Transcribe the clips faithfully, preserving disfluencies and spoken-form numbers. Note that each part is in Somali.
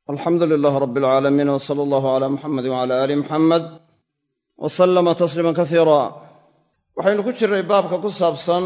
alxamdu lilaah rab alcaalamiin w sala allahu calaa muxamedi wcala aali muxamed wa sallama tasliiman kasiira waxaynu ku jirnay baabka ku saabsan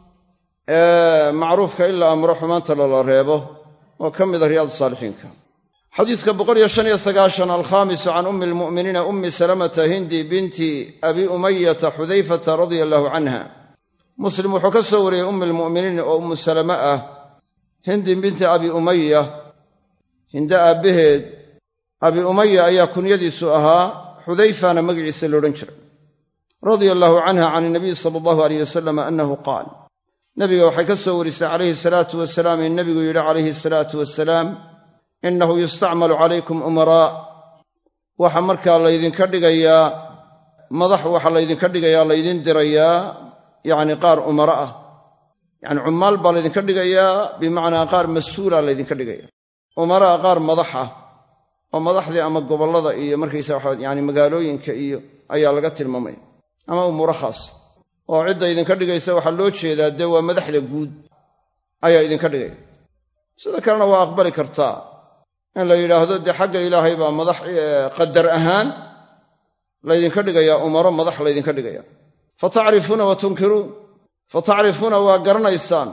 ee macruufka in la amro xumaanta lala reebo oo ka mida riyaadu saalixiinka xadiiska boqol iyo shan iyo sagaashan alkhaamisu can ummi almu'miniina ummi salamata hindi binti abi umayata xudayfata radia allahu canha muslim wuxuu ka soo wariyey ummi almu'miniin oo ummu salama ah hindi binti abi umaya hinda aabbaheed abi umaya ayaa kunyadiisu ahaa xudayfana magaciisa loodhan jiray radia allahu canha can inabiy sala allahu alayh wasalam annahu qaal nabiga waxay ka soo warisay calayhi salaatu wasalaam in nabigu yidhi calayhi salaatu wasalaam innahu yustacmalu calaykum umaraa waxa markaa laydinka dhigayaa madax waxa laydinka dhigayaa laydin dirayaa yacni qaar umara ah yacni cummaal baa laydinka dhigayaa bimacnaa qaar mas-uula laydinka dhigaya umaraa qaar madax ah oo madaxdii ama gobollada iyo markaysa waxa yani magaalooyinka iyo ayaa laga tilmaamaya ama umuuro khaas oo cidda idinka dhigaysa waxaa loo jeedaa dee waa madaxda guud ayaa idinka dhigaya sida kalena waa aqbali kartaa in la yidhaahdo dee xagga ilaahay baa madax qadar ahaan laydinka dhigayaa umaro madax laydinka dhigaya fatacrifuuna wa tunkiruun fatacrifuuna waa garanaysaan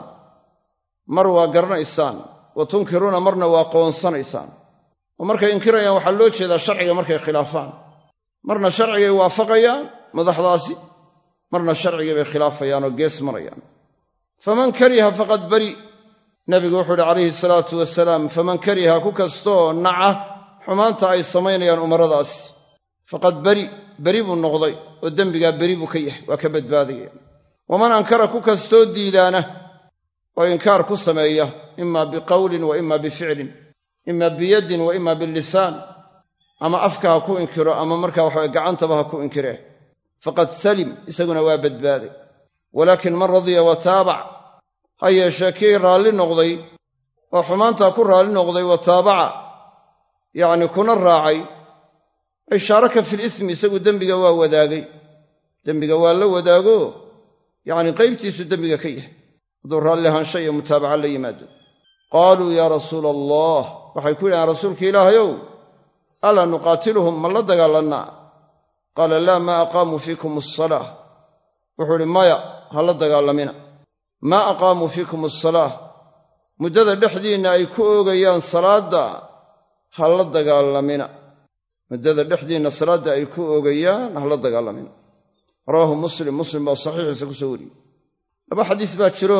mar waa garanaysaan wa tunkiruuna marna waa qoonsanaysaan oo markay inkirayaan waxaa loo jeedaa sharciga markay khilaafaan marna sharcigay waafaqayaan madaxdaasi marna sharcigii bay khilaafayaan oo gees marayaan faman kariha faqad bari nabigu wuxuu uhi calayhi salaatu wasalaam faman kariha ku kastoo naca xumaanta ay samaynayaan umaradaasi faqad bari beri buu noqday oo dembigaa beri buu ka yahay waa ka badbaadaya waman ankara ku kastoo diidaana oo inkaar ku sameeya ima biqowlin wa ima bificlin ima biyadin wa ima billisaan ama afka ha ku inkiro ama markaa waxawe gacantaba ha ku inkiree faqad salim isaguna waa badbaaday walaakin man radiya wa taabac ha yeeshee kii raalli noqday oo xumaantaa ku raalli noqday wa taabaca yacni kuna raacay ay shaaraka fil ismi isagu dembiga waa wadaagay dembiga waa la wadaago yacni qaybtiisu dembiga ka yahay hadduu raalli ahaansha iyo mutaabaca la yimaado qaaluu yaa rasuula allah waxay ku yidhahaan rasuulka ilaahayow alaa nuqaatiluhum ma la dagaalannaa qaala laa maa aqaamuu fiikum asalaa wuxuu idhi maya ha la dagaalamina maa aqaamuu fiikum asalaa muddada dhexdiinna ay ku oogayaan salaadda ha la dagaalamina muddada dhexdiinna salaadda ay ku oogayaan ha la dagaalamina rawaahu muslim muslim baa saxiixiisa ku soo wariyey laba xadiis baa jiro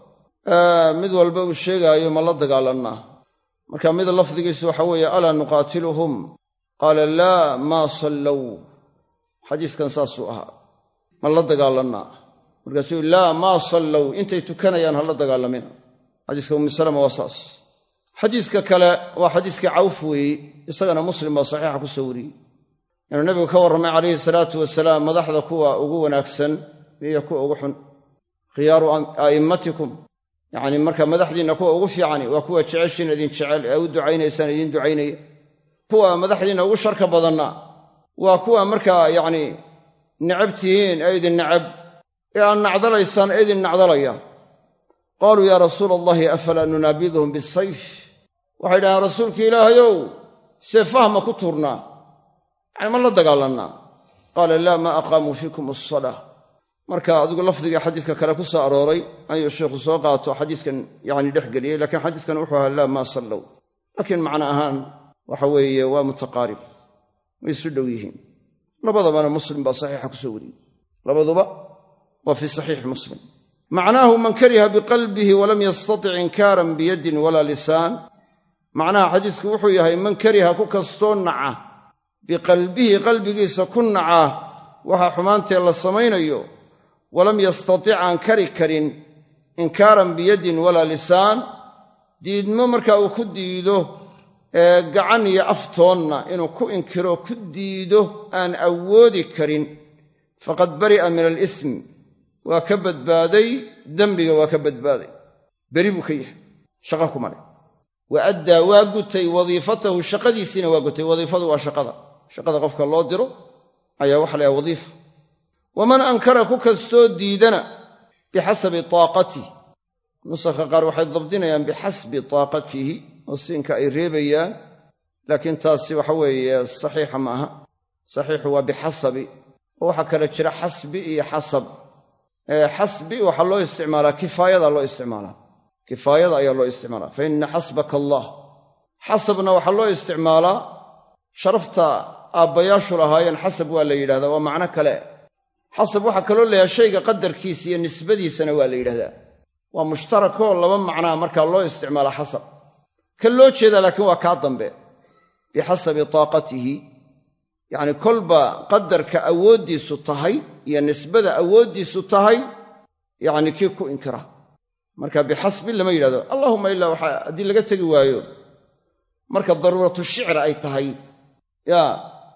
mid walba uu sheegaayo ma la dagaalannaa marka mid lafdigiisu waxa weeye alaa nuqaatiluhum qaala laa maa sallow xadiiskan saasuu ahaa ma la dagaalannaa markaasuu laa maa sallow intay tukanayaan ha la dagaalamina xadiiska ummi salama waa saas xadiiska kale waa xadiiskii cawf weeye isagana muslim baa saxiixa ku soo wariyey inuu nebigu ka warramay calayhi salaatu wasalaam madaxda kuwa ugu wanaagsan iyo kuwa ugu xun khiyaaru a'immatikum yacni marka madaxdiinna kuwa ugu fiicani waa kuwa jeceshiina idin jecel ee u ducaynaysaan idin ducaynaya kuwa madaxdiinna ugu sharka badanna waa kuwa markaa yacni necab tihiin ee idin necab ee aad nacdalaysaan ee idin nacdalaya qaaluu yaa rasuula allahi afalaa nunaabiduhum bisayf waxay dhahaan rasuulka ilaahayow see fahma ku tuurnaa yani ma la dagaalannaa qaala laa maa aqaamuu fiikum asalaa marka adigu lafdiga xadiiska kale ku soo arooray ayuu sheikhu soo qaato xadiiskan yani dhex geliyey laakiin xadiiskan wuxuu ahaa laa maa sallow laakiin macno ahaan waxa weeye waa mutaqaarib way isu dhow yihiin labadabana muslim baa saxiixa ku soo wariyey labaduba waa fii saxiix muslim macnaahu man kariha biqalbihi walam yastatic inkaaran biyadin walaa lisaan macnaha xadiisku wuxuu yahay man kariha ku kastoo naca biqalbihi qalbigiisa ku naca waxa xumaantee la samaynayo walam yastatic aan kari karin inkaaran biyadin walaa lisaan diidmo markaa uu ku diido ee gacan iyo aftoonna inuu ku inkiro ku diido aan awoodi karin faqad bari'a min alism waa ka badbaaday dembiga waa ka badbaaday beri buu ka yahay shaqa kuma leh wa addaa waa gutay wadiifatahu shaqadiisiina waa gutay wadiifadu waa shaqada shaqada qofka loo diro ayaa waxa la yahay wadiifa waman ankara ku kastoo diidana bixasabi taaqatih nusakha qaar waxay dabdinayaan bixasbi taaqatihi oo siinka ay reebayaan laakiin taasi waxa weeye saxiixa ma aha. saxiixu waa bixasabi, oo waxaa kale jira xasbi iyo xasab. xasbi waxaa loo isticmaalaa kifaayada loo isticmaalaa kifaayada ayaa loo isticmaalaa fa inna xasbaka allah. xasabna waxaa loo isticmaalaa sharafta aabbayaashu lahaayeen xasab waa la yidhahdaa, waa macno kale. xasab waxaa kaloo leeyahay shayga qadarkiisa iyo nisbadiisana waa la yidhahdaa. waa mushtarakoo laba macnaa markaa loo isticmaalaa xasab. kan loo jeedaa laakiin waa kaa dambe, bixasabi taaqatihi, yacni kolba qadarka awooddiisu tahay iyo nisbada awooddiisu tahay yacni kii ku inkira. marka bixasbi lama yidhahdo. allahumma ilaa waxaa haddii laga tegi waayo marka daruuratu shicri ay tahay yaa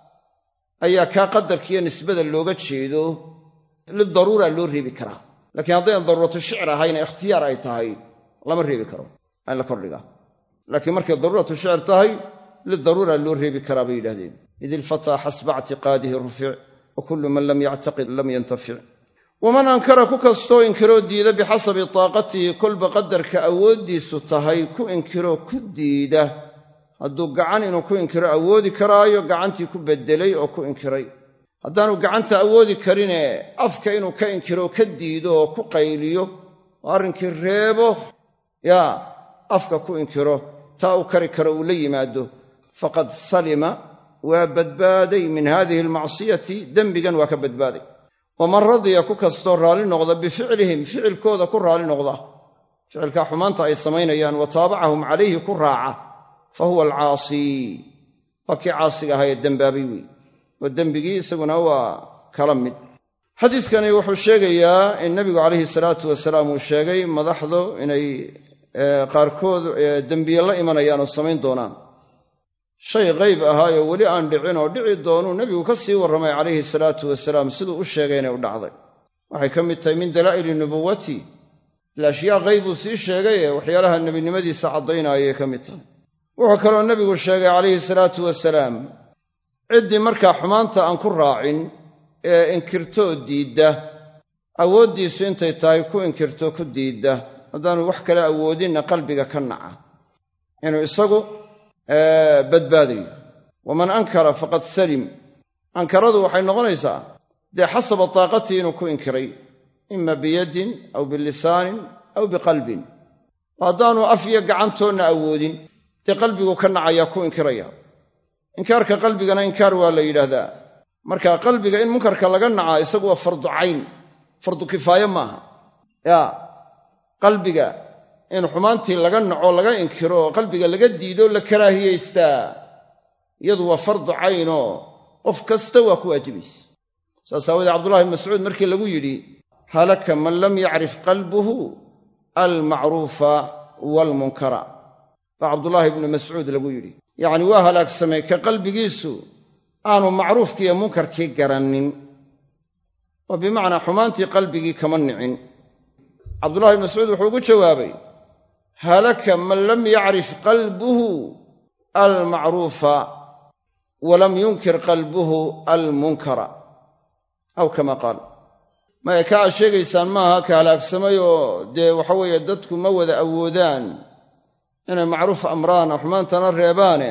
ayaa kaa qadarkiiyo nisbada looga jeedo lidaruura loo reebi karaa. laakiin haddaynan daruuratu shicri ahayna ikhtiyaar ay tahay lama reebi karo, in la kordhigaa. laakiin markay daruuratu shicri tahay lidaruura loo reebi karaa bay yidhahdeen. id ilfataa xasba ictiqaadihi rufic wa kullu man lam yactaqid lam yantafic. waman ankara ku kastoo inkiroo diida bixasabi taaqatihi, kolba qadarka awooddiisu tahay ku inkiroo ku diida. hadduu gacan inuu ku inkiro awoodi karaayo gacantii ku beddelay oo ku inkiray. haddaanu gacanta awoodi karinee afka inuu ka inkiro ka diido oo ku qayliyo oo arrinkii reebo yaa afka ku inkiro taa u kari karo uu la yimaado, faqad salima waa badbaaday min haadihi almacsiyati, dembigan waa ka badbaaday. waman radiya ku kastoo raalli noqda bificlihim, ficilkooda ku raalli noqda, ficilkaa xumaanta ay samaynayaan, wa taabacahum calayhi ku raaca, fa huwa alcaasi, waa kii caasiga ahaa ee dembaabay wey, oo dembigii isaguna waa kala mid. xadiidkani wuxuu sheegayaa in nebigu calayhi salaatu wasalaam uu sheegay madaxdu inay qaarkood dembiye la imanayaan oo samayn doonaan. shay qayb ahaayoo weli aan dhicin oo dhici doonuu nebigu ka sii warramay calayhi salaatu wasalaam siduu u sheegay inay u dhacday. waxay ka mid tahay min dalaa'ili nubuwati, ila ashyaa qaybuu sii sheegaye waxyaalaha nebinimadiisa caddaynayay ka mid tahay. wuxuu kaloo nebigu sheegay calayhi salaatu wasalaam ciddii markaa xumaanta aan ku raacin ee inkirtoo diidda, awooddiisu intay tahay ku inkirto ku diidda, haddaanu wax kale awoodinna qalbiga ka naca, inuu isagu badbaadayo. waman ankara faqad salim. ankaradu waxay noqonaysaa dee xasaba taaqatii inuu ku inkiray, ima biyadin aw bilisaanin aw biqalbin. haddaanu af iyo gacantoonna awoodin dee qalbigu ka nacayaa ku inkiraya. inkaarka qalbigana inkaar waa la yidhaahdaa. marka qalbiga in munkarka laga nacaa isagu waa fardu cayn, fardu kifaaye maaha. yaa qalbiga in xumaantii laga naco laga inkiro oo qalbiga laga diido la karaahiyaystaa, iyadu waa fardu caynoo qof kasta waa ku waajibaysa. saas aawadee cabdullahi ibn mascuud markii lagu yidhi halaka man lam yacrif qalbuhu almacruufa waalmunkara, baa cabdullaahi ibnu mascuud lagu yidhi, yacni waa halaagsamay ka qalbigiisu aanu macruufkii iyo munkarkii garannin, oo bimacnaa xumaantii qalbigii kama nicin. cabdullahi ibnu mascuud wuxuu ugu jawaabay halaka man lam yacrif qalbuhu almacruufa walam yunkir qalbuhu almunkara, aw kama qaal. maya ka aad sheegaysaan maaha ka halaagsamay oo dee waxa weeye dadku ma wada awoodaan inay macruuf amraan oo xumaantana reebaane,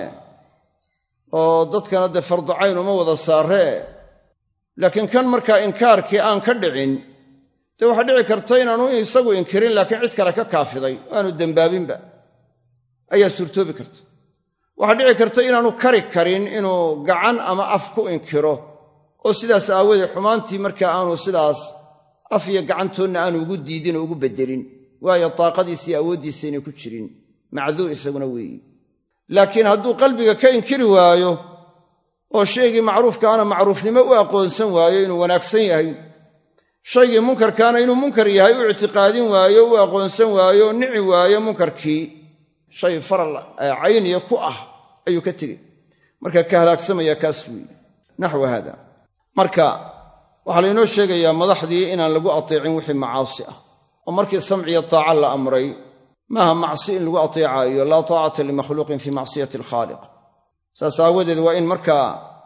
oo dadkana dee fardu cayn uma wada saaree. laakiin kan markaa inkaarkii aan ka dhicin dee waxaa dhici karta inaanu isagu inkirin laakiin cid kale ka kaafiday oo aanu dembaabinba, ayaa suurtoobi karta. waxaa dhici karta inaanu kari karin inuu gacan ama af ku inkiro, oo sidaas aawadeed xumaantii markaa aanu sidaas af iyo gacantoonna aanu ugu diidin oo ugu beddelin, waayo taaqadiisa iyo awooddiisa inay ku jirin, macduur isaguna weeyi. laakiin hadduu qalbiga ka inkiri waayo oo shaygii macruufkaana macruufnimo u aqoonsan waayo inuu wanaagsan yahay, shaygii munkarkaana inuu munkar yahay u ictiqaadin waayo, u aqoonsan waayo, nici waayo munkarkii, shay faral cayniya ku ah ayuu ka tegey, marka ka halaagsamaya kaas weeye. naxwa haada marka waxaa laynoo sheegayaa madaxdii inaan lagu ateecin wixii macaasi ah, oo markii samciyo taaca la amray maaha macsi in lagu ateecaayo, laa taacata limakhluuqin fii macsiyati alkhaaliq. saas aawadeed waa in markaa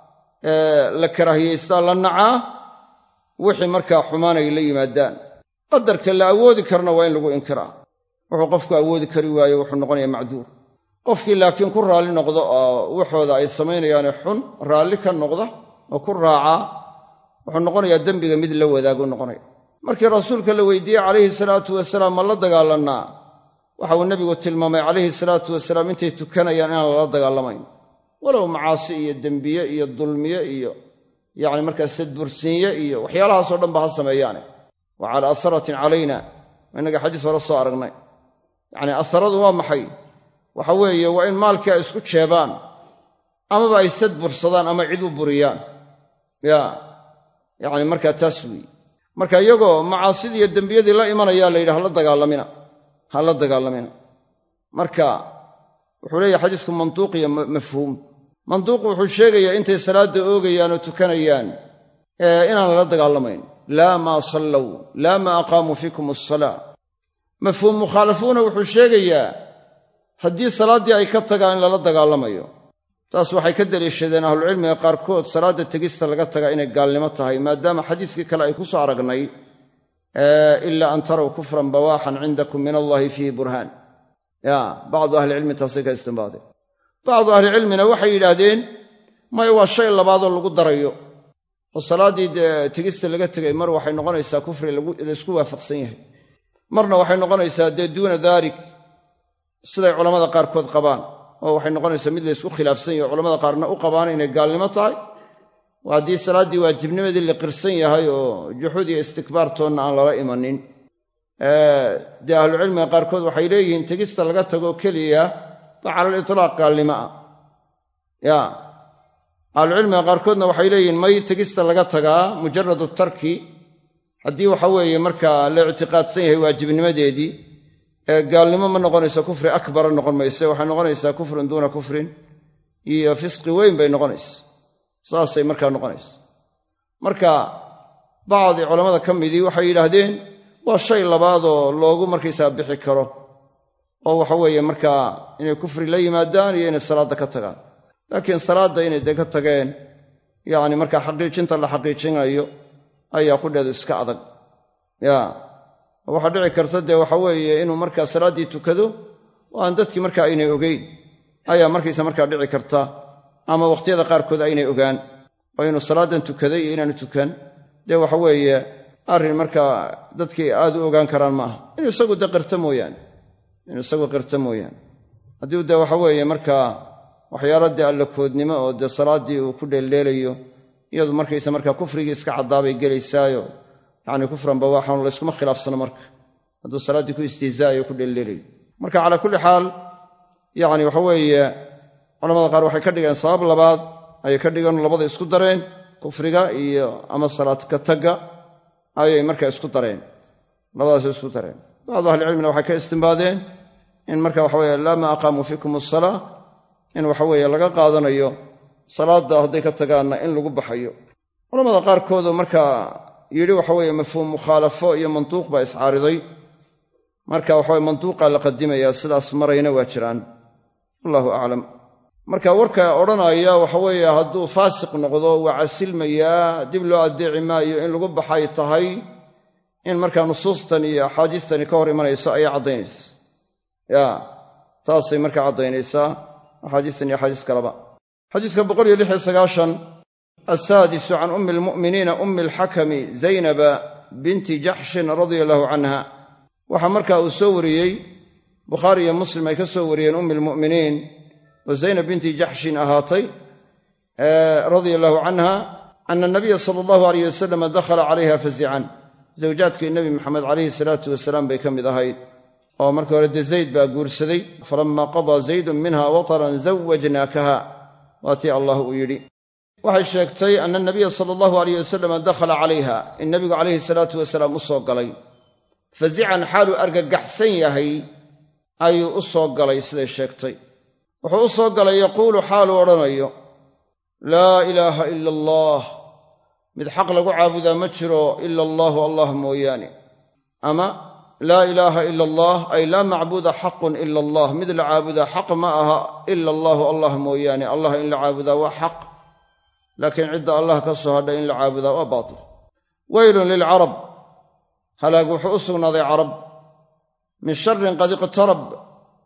la karaahiyaystaa, la nacaa wixii markaa xumaanay la yimaadaan. qadarka la awoodi karna waa in lagu inkiraa. wuxuu qofku awoodi kari waayo wuxuu noqonayaa macduur. qofkii laakiin ku raalli noqdo oo waxooda ay samaynayaan xun raalli ka noqda oo ku raaca wuxuu noqonayaa dembiga mid la wadaagu noqonaya markii rasuulka la weydiiyey calayhi salaatu wasalaam ma la dagaalanaa waxa uu nebigu tilmaamay calayhi salaatu wasalaam intay tukanayaan inaan lala dagaalamayn walow macaasi iyo dembiye iyo dulmiye iyo yacni markaa sadbursiinye iyo waxyaalahaasoo dhan ba ha sameeyaane wa calaa asaratin calayna innaga xadiis hore soo aragnay yacni asaradu waa maxay waxa weeye waa in maalkii ay isku jeebaan amaba ay sadbursadaan ama cid u buriyaan ya yacni markaa taas weeye marka iyagoo macaasidii iyo dembiyadii la imanayaa la yidhi hala dagaalamina ha la dagaalamina marka wuxuu leeyahay xadiisku mantuuq iyo mafhuum mantuuqu wuxuu sheegayaa intay salaadda oogayaan oo tukanayaan inaan lala dagaalamayn laa maa sallow laa maa aqaamuu fiikum asalaa mafhuum mukhaalafuuna wuxuu sheegayaa haddii salaaddii ay ka tagaan in lala dagaalamayo taas waxay ka daliishadeen ahlucilmiga qaarkood salaadda tegista laga tagaa inay gaalnimo tahay maadaama xadiiskii kale ay ku soo aragnay ilaa an taraw kufran bawaaxan cindakum min allahi fiihi burhaan ya bacdu ahlicilmi taasay ka istinbaadeen bacdu ahlicilmina waxay yidhaahdeen maya waa shay labaadoo lagu darayo oo salaaddii tegista laga tegay mar waxay noqonaysaa kufri laysku waafaqsan yahay marna waxay noqonaysaa dee duuna daalik siday culammada qaarkood qabaan oo waxay noqonaysaa mid laysku khilaafsan yahay culamada qaarna u qabaan inay gaalnimo tahay waa haddii salaaddii waajibnimadii la qirsan yahay oo juxuud iyo istikbaartoonna aan lala imanin dee ahlucilmiga qaarkood waxay leeyihiin tegista laga tago keliya ba cala litlaaq gaalnimo ah ya ahlucilmiga qaarkoodna waxay leeyihiin may tegista laga tagaa mujaradu tarki haddii waxa weeye markaa la ictiqaadsan yahay waajibnimadeedii gaalnimo ma noqonayso kufri akbara noqon mayse waxay noqonaysaa kufrun duuna kufrin iyo fisqi weyn bay noqonaysa saasay markaa noqonaysa marka bacdi culammada ka midii waxay yidhaahdeen waa shay labaadoo loogu markaysaa bixi karo oo waxa weeye markaa inay kufri la yimaadaan iyo inay salaadda ka tagaan laakiin salaadda inay dee ka tageen yacni markaa xaqiijinta la xaqiijinayo ayaa qudheedu iska adag ya waxaa dhici karta dee waxa weeye inuu markaa salaaddii tukado oo aan dadkii markaa aynay ogeyn ayaa markaysa markaa dhici karta ama wakhtiyada qaarkood aynay ogaan oo inuu salaaddan tukaday iyo inaanu tukan dee waxa weeye arrin markaa dadkii aad u ogaan karaan maaha inuu isagu dee qirta mooyaane inuu isagu qirta mooyaane haddii dee waxa weeye markaa waxyaala dee allakoodnimo oo dee salaaddii uu ku dheeldheelayo iyadu markaysa markaa kufrigii iska caddaabay gelaysaayo yacni kufran bawaaxan layskuma khilaafsano marka hadduu salaaddii ku istihzaayo ku dheeldheelayo marka calaa kulli xaal yacni waxa weeye culamada qaar waxay ka dhigeen sabab labaad ayay ka dhigeen labada isku dareen kufriga iyo ama salaad ka tagga ayay markaa isku dareen labadaasay isku dareen bacdu ahlicilmina waxay ka istimbaadeen in marka waxa weye laa maa aqaamuu fiikum asalaa in waxa weeye laga qaadanayo salaadda hadday ka tagaanna in lagu baxayo culamada qaarkoodoo markaa yidhi waxa weeye mafhuum mukhaalafo iyo mantuuq baa iscaariday marka waxaweye mantuuqaa la qadimayaa sidaas marayna waa jiraan wallahu aclam marka warka odhanaya waxa weeye hadduu faasiq noqdo waa casilmayaa dib loo addeeci maayo in lagu baxay tahay in markaa nusuustan iyo axaadiistani ka hor imanayso ayay caddaynaysa ya taasay markaa caddaynaysaa axaadiistan iyo axaadiis kaleba xadiiska boqol iyo lix iyo sagaashan asaadisu can ummi almu'miniina ummi alxakami zaynaba binti jaxshin radia allahu canha waxaa markaa uu soo wariyey bukhaari iyo muslim ay ka soo wariyeen ummi almu'miniin oo zaynab binti jaxshin ahaatay radia allahu canha ana anabiya sala allahu alayh wasalam dakhala calayha fazican zawjaadkii nebi maxamed calayhi salaatu wasalaam bay ka mid ahayd oo markii hore dee zayd baa guursaday falammaa qadaa zaydun minha wataran zawajnaakaha waa tii allah uu yidhi waxay sheegtay ana anabiya sala allahu alayh wasalam dakhala calayha in nebigu calayhi salaatu wasalaam u soo galay fazican xaaluu argagaxsan yahay ayuu u soo galay siday sheegtay wuxuu u soo galay yaquulu xaaluu odhanayo laa ilaaha ila allah mid xaq lagu caabudaa ma jiro ila allaahu allah mooyaane ama laa ilaaha ila allah ay laa macbuuda xaqun ila allah mid la caabudaa xaq ma aha ila allaahu allah mooyaane allah in la caabudaa waa xaq laakiin cidda allah ka soo hadhay in la caabudaa waa baatil weylun lilcarab halaag wuxuu u sugnaaday carab min sharin qad iqtarab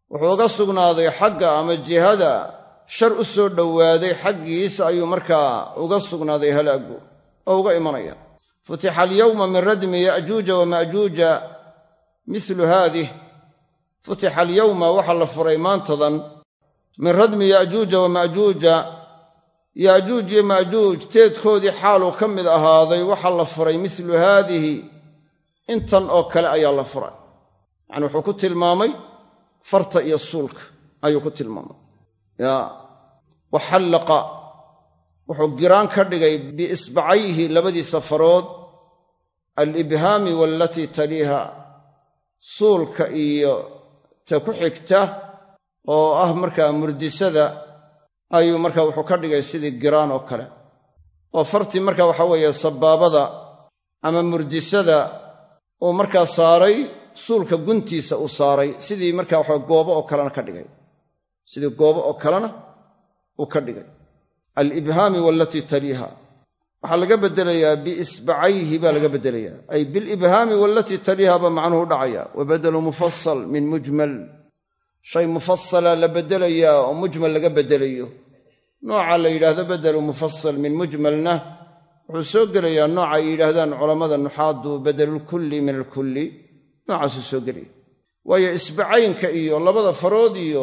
wuxuu uga sugnaaday xagga ama jihada shar u soo dhowaaday xaggiisa ayuu markaa uga sugnaaday halaagu oo uga imanaya futixa alyawma min radmi ya'juuja wa ma'juuja mithlu haadih futixa alyawma waxa la furay maantadan min radmi ya'juuja wa ma'juuja ya'juuj iyo ma'juuj teedkoodii xaaluu ka mid ahaaday waxa la furay mithlu haadihi intan oo kale ayaa la furay yacni wuxuu ku tilmaamay farta iyo suulka ayuu ku tilmaamay yaa waxallaqa wuxuu giraan ka dhigay biisbacayhi labadiisa farood alibhaami waalatii taliiha suulka iyo ta ku xigta oo ah markaa murdisada ayuu markaa wuxuu ka dhigay sidii giraan oo kale oo fartii markaa waxa weeye sabaabada ama murdisada uu markaa saaray suulka guntiisa uu saaray sidii markaa waxa goobo oo kalena ka dhigay sidii goobo oo kalena uu ka dhigay alibhaami waalatii taliiha waxaa laga bedelayaa biisbacayhi baa laga bedelayaa ay bilibhaami waalatii taliiha baa macnuhu dhacaya wa badalu mufasal min mujmal shay mufasala la bedelayaa oo mujmal laga bedelayo nooca la yidhaahdo bedelu mufasal min mujmalna wuxuu soo gelayaa nooca ay yidhaahdaan culammada nuxaadu bedelulkulli min alkulli noocaasuu soo gelaya waayo isbacaynka iyo labada farood iyo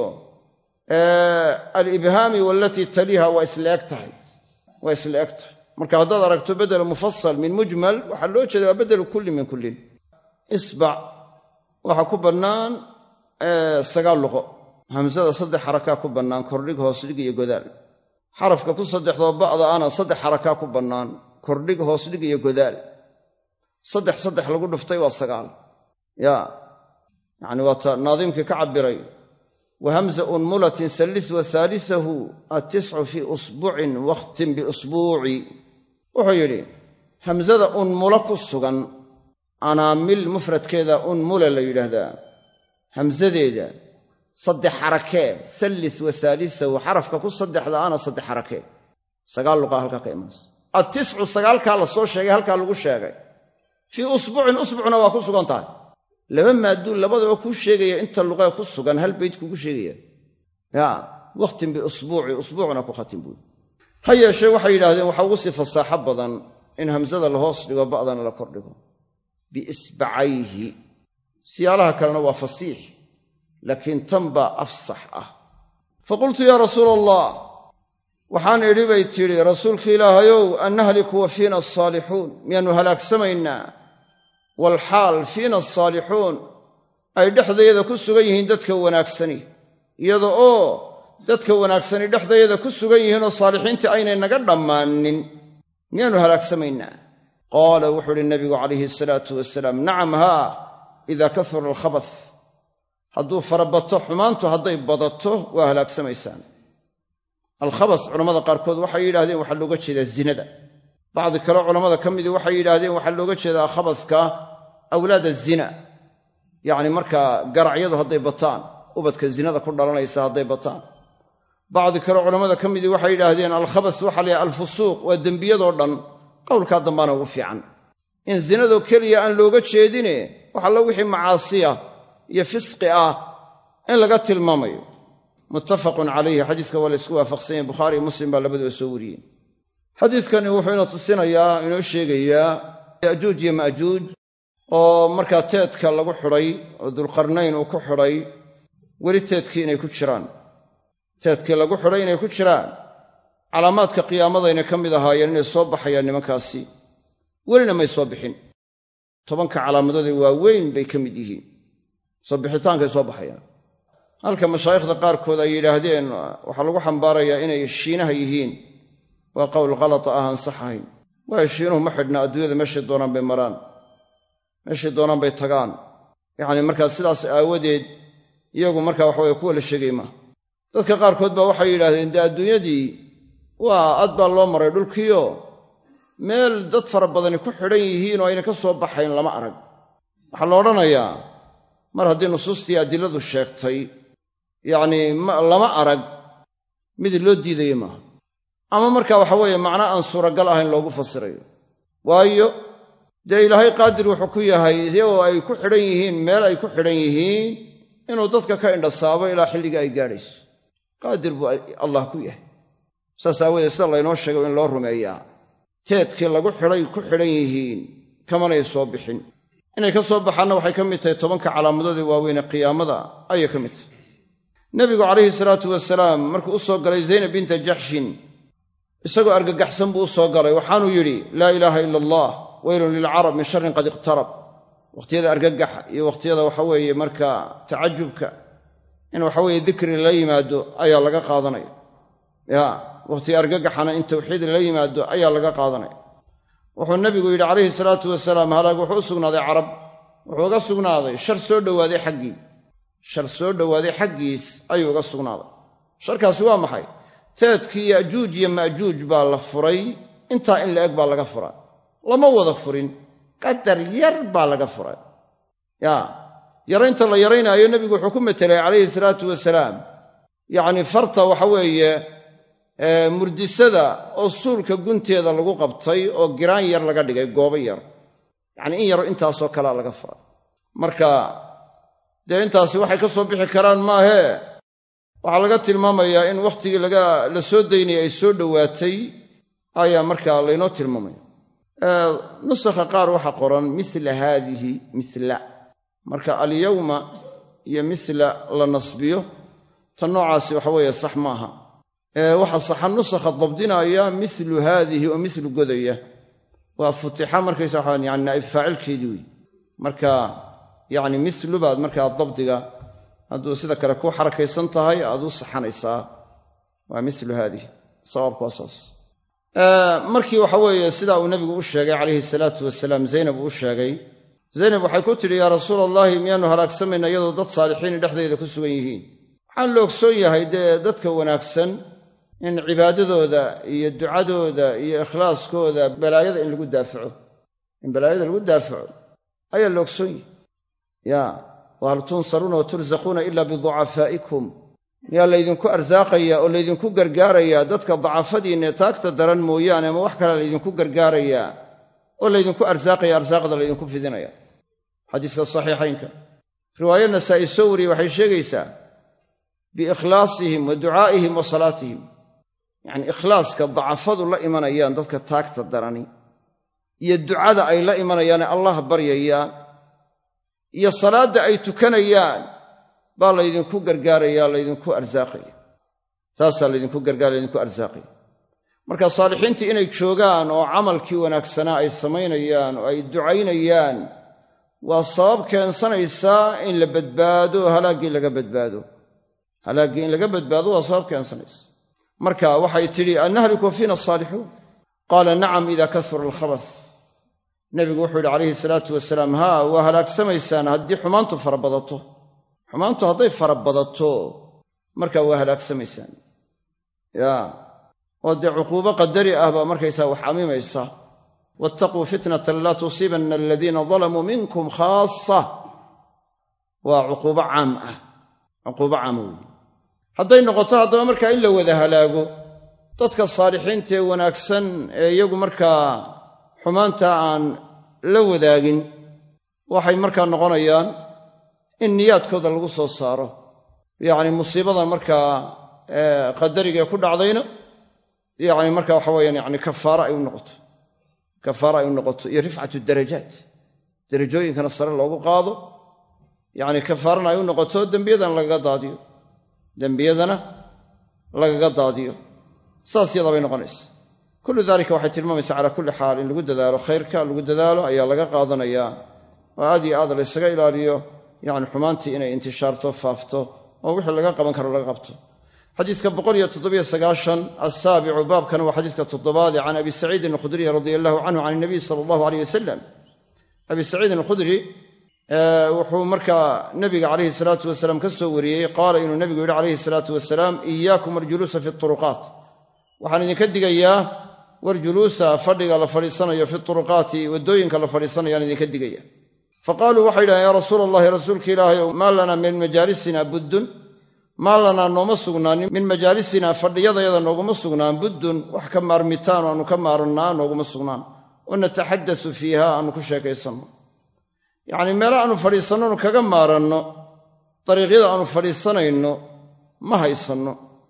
alibhaami waalatii taliiha waa isla eg tahay waa isla eg tahay marka haddaad aragto bedelu mufasal min mujmal waxaa loo jeeda waa bedelu kulli min kullin isbac waxaa ku bannaan sagaal luqo hamsada saddex xarakaa ku bannaan kordhig hoosdhig iyo godaal xarafka ku saddexdoo ba'da ana saddex xarakaa ku bannaan kordhig hoosdhig iyo godaal saddex saddex lagu dhuftay waa sagaal yaa yacni waata naadiimkii ka cabbiray wa hamza unmulatin sallis wa haalisahu attiscu fii usbuucin wakhtin biusbuuci wuxuu yidhi hamsada unmula ku sugan anaamil mufradkeeda unmula la yidhaahdaa hamsadeeda saddex xarakee sallis wa haalisahu xarafka ku saddexda ana saddex xarakee sagaal luqaa halkaa ka imanaysa attiscu sagaalkaa la soo sheegay halkaa lagu sheegay fii usbuucin usbuucna waa ku sugan tahay laba maaduun labadaba kuu sheegaya inta luqee ku sugan hal bayd kugu sheegaya yaa wakhtin biusbuuci usbuucna ku khatim buui ha yeeshee waxay yidhaahdeen waxaa ugu sii fasaaxo badan in hamsada la hoos dhigo ba'dana la kor dhigo biisbacayhi siyaalaha kalena waa fasiix laakiin tan baa afsax ah faqultu yaa rasuula allah waxaan idhi bay tidhi rasuulka ilaahayow an nahliku wa fiina asaalixuun miyaannu halaagsamaynaa walxaal fiina asaalixuun ay dhexdayada ku sugan yihiin dadka wanaagsani iyada oo dadka wanaagsani dhexdayada ku sugan yihiinoo saalixiintii aynay naga dhammaanin miyaannu halaagsamaynaa qaala wuxuu uhi nabigu calayhi salaatu wasalaam nacam haa idaa kahura alkhabath hadduu farabato xumaantu hadday badato waa halaagsamaysaan alkhabas culammada qaarkood waxay yidhahdeen waxaa looga jeedaa zinada bacdi kale culammada ka midii waxay yidhaahdeen waxaa looga jeedaa khabaska awlaada zina yacni markaa garacyadu hadday bataan ubadka zinada ku dhalanaysa hadday bataan bacdi kale culammada ka midii waxay yidhaahdeen alkhabas waxa la yahay alfusuuq waa dembiyadoo dhan qowlkaa dambaana ugu fiican in zinadoo keliya aan looga jeedine waxallo wixii macaasiya iyo fisqi ah in laga tilmaamayo muttafaqun calayhi xadiiska waa la isku waafaqsan yahay bukhaari iyo muslim baa labaduba soo wariyeen xadiidkani wuxuu inoo tusinayaa inoo sheegayaa ya'juuj iyo ma'juuj oo markaa teedka lagu xidhay oo dulqarnayn uu ku xidhay weli teedkii inay ku jiraan teedkii lagu xidhay inay ku jiraan calaamaadka qiyaamadayna ka mid ahaayeen inay soo baxayaan nimankaasi welina may soo bixin tobanka calaamadood ee waaweyn bay ka mid yihiin soo bixitaankay soo baxayaan halka mashaayikhda qaarkood ay yidhaahdeen waxaa lagu xambaarayaa inay shiinaha yihiin waa qowl khalata ah aan sax ahayn waayo shiinuhu ma xidhna adduunyada meeshay doonaan bay maraan meeshay doonaan bay tagaan yacni markaa sidaas aawadeed iyagu markaa waxaweye kuwa la sheegay maaha dadka qaarkood baa waxay yidhaahdeen dee adduunyadii waa ad baa loo maray dhulkiio meel dad fara badani ku xidhan yihiin oo ayna ka soo baxayn lama arag waxaa la odhanayaa mar haddii nusuustii adiladu sheegtay yacnii lama arag mid loo diidaya maaha ama markaa waxa weeye macno aan suuragal ahayn loogu fasirayo waayo dee ilaahay qaadir wuxuu ku yahay iyagoo ay ku xidhan yihiin meel ay ku xidhan yihiin inuu dadka ka indhasaabo ilaa xilliga ay gaadhayso qaadir buu allah ku yahay saas aawadeed sida laynoo sheegay in loo rumeeyaa teedkii lagu xidhay ku xidhan yihiin kamanay soo bixin inay ka soo baxaanna waxay ka mid tahay tobanka calaamadoodii waaweyn ee qiyaamada ayay ka mid tahay nebigu calayhi salaatu wasalaam markuu u soo galay zaynab binta jaxshin isagoo argagaxsan buu u soo galay waxaanuu yidhi laa ilaaha ila allah weylun lilcarab min sharrin qad iqtarab wakhtiyada argagaxa iyo wakhtiyada waxa weeye markaa tacajubka in waxa weeye dikri lala yimaado ayaa laga qaadanaya ya wakhtiga argagaxana in tawxiid lala yimaado ayaa laga qaadanaya wuxuu nebigu yidhi calayhi salaatu wasalaam halaag wuxuu u sugnaaday carab wuxuu uga sugnaaday shar soo dhowaaday xaggii shar soo dhowaaday xaggiis ayuu uga sugnaaday sharkaasi waa maxay teedkii yaajuuj iyo maajuuj baa la furay intaa in la eg baa laga furay lama wada furin qadar yar baa laga furay ya yaraynta la yaraynaayo nebigu wuxuu ku metelay calayhi salaatu wasalaam yacni farta waxa weeye murdisada oo suulka gunteeda lagu qabtay oo giraan yar laga dhigay goobo yar yacni in yaro intaasoo kalea laga furay marka dee intaasi waxay ka soo bixi karaan maahee waxaa laga tilmaamayaa in wakhtigii laga la soo daynayay ay soo dhowaatay ayaa markaa laynoo tilmaamaya nusakha qaar waxaa qoran mila haadihi mila marka alyawma iyo mila la nasbiyo tan noocaasi waxa weeye sax maaha waxa saxa nusakha dabdinaya milu haadihi oo milu godaya waa futixa markaysa waxaan yani naa'ib faacilkeedii wey marka yacni milu baad markaa dabdiga hadduu sida kale ku xarakaysan tahay aad u saxanaysaa waa milu haadihi sawaabku waa saas markii waxa weeye sidaa uu nebigu u sheegay calayhi salaatu wasalaam zaynab uu u sheegay zaynab waxay ku tidhi yaa rasuula allahi miyaanu halaagsamayna iyadoo dad saalixiini dhexdeeda ku sugan yihiin waxaan la ogsoon yahay dee dadka wanaagsan in cibaadadooda iyo ducadooda iyo ikhlaaskooda balaayada in lagu daafaco in balaayada lagu daafaco ayaa la ogsoon yahay ya wahal tunsaruuna watursaquuna ila biducafaa'ikum miyaa laydinku arsaaqayaa oo laydinku gargaarayaa dadka dacafadiinna ee taagta daran mooyaane ama wax kale laydinku gargaarayaa oo laydinku arsaaqaya arsaaqda laydinku fidinaya xadiiska saxiixaynka riwaayo nasaa'i soo wariyey waxay sheegaysaa biikhlaasihim wa ducaa'ihim wa salaatihim yacni ikhlaaska dacafadu la imanayaan dadka taagta darani iyo ducada ay la imanayaane allah baryayaan iyo salaadda ay tukanayaan baa laydinku gargaarayaa laydinku arsaaqaya taasaa laydinku gargaaraya laydinku arsaaqaya marka saalixiintii inay joogaan oo camalkii wanaagsanaa ay samaynayaan oo ay ducaynayaan waa sabab keensanaysaa in la badbaado halaaggii laga badbaado halaaggii in laga badbaado waa sabab keensanaysa marka waxay tidhi annahliku fiina asaalixuun qaala nacam idaa kasura alkhabath nebigu wuxuu yidhi calayhi salaatu wasalaam haa waa halaagsamaysaan haddii xumaantu fara badato xumaantu hadday fara badato markaa waa halaagsamaysaan ya oo dee cuquubo qadari ah baa markaysaa wax camimaysa wattaquu fitnatan laa tusiibanna aladiina dalamuu minkum khaasa waa cuquubo caam ah cuquubo caama weeye hadday noqoto haddaba markaa in la wada halaago dadka saalixiinta ee wanaagsan ee iyagu markaa xumaanta aan la wadaagin waxay markaa noqonayaan in niyaadkooda lagu soo saaro yacni musiibadan markaa qadarigae ku dhacdayna yacni marka waxa weeyaan yani kafaara ay u noqoto kafaara ay u noqoto iyo rifcatu darajaat darajooyinkana sare loogu qaado yacni kafaarana ay u noqoto dembiyadana lagaga daadiyo dembiyadana lagaga daadiyo saas yadaa bay noqonaysa kullu daalika waxay tilmaamaysaa calaa kulli xaal in lagu dadaalo khayrka lagu dadaalo ayaa laga qaadanayaa oo aad iyo aad la ysaga ilaaliyo yacni xumaantii inay intishaarto faafto oo wixii laga qaban karo laga qabto xadiiska boqol iyo toddobiyo sagaashan assaabicu baabkana waa xadiiska toddobaade can abi saciidin alkhudriy radia allahu canhu can inabiy sala allahu aleyh wasalam abi saciidin alkhudri wuxuu markaa nebiga calayhi salaatu wasalaam ka soo wariyey qaala inuu nebigu yidhi calayhi salaatu wasalaam iyaakum waljuluusa fi turuqaat waxaan idinka digayaa warjuluusa fadhiga la fadhiisanayo fi turuqaati waddooyinka la fadhiisanayaan idinka digaya faqaaluu waxay yidhahdeen yaa rasuula allahi rasuulka ilaahay maa lanaa min majaalisina buddun maa lanaa nooma sugnaanin min majaalisina fadhiyadayada nooguma sugnaan buddun wax ka maarmitaan oo aanu ka maarannaa nooguma sugnaan oo nataxaddasu fiiha aanu ku sheekaysanno yacnii meelo aanu fadhiisannonu kaga maaranno dariiqyada aanu fadhiisanayno ma haysanno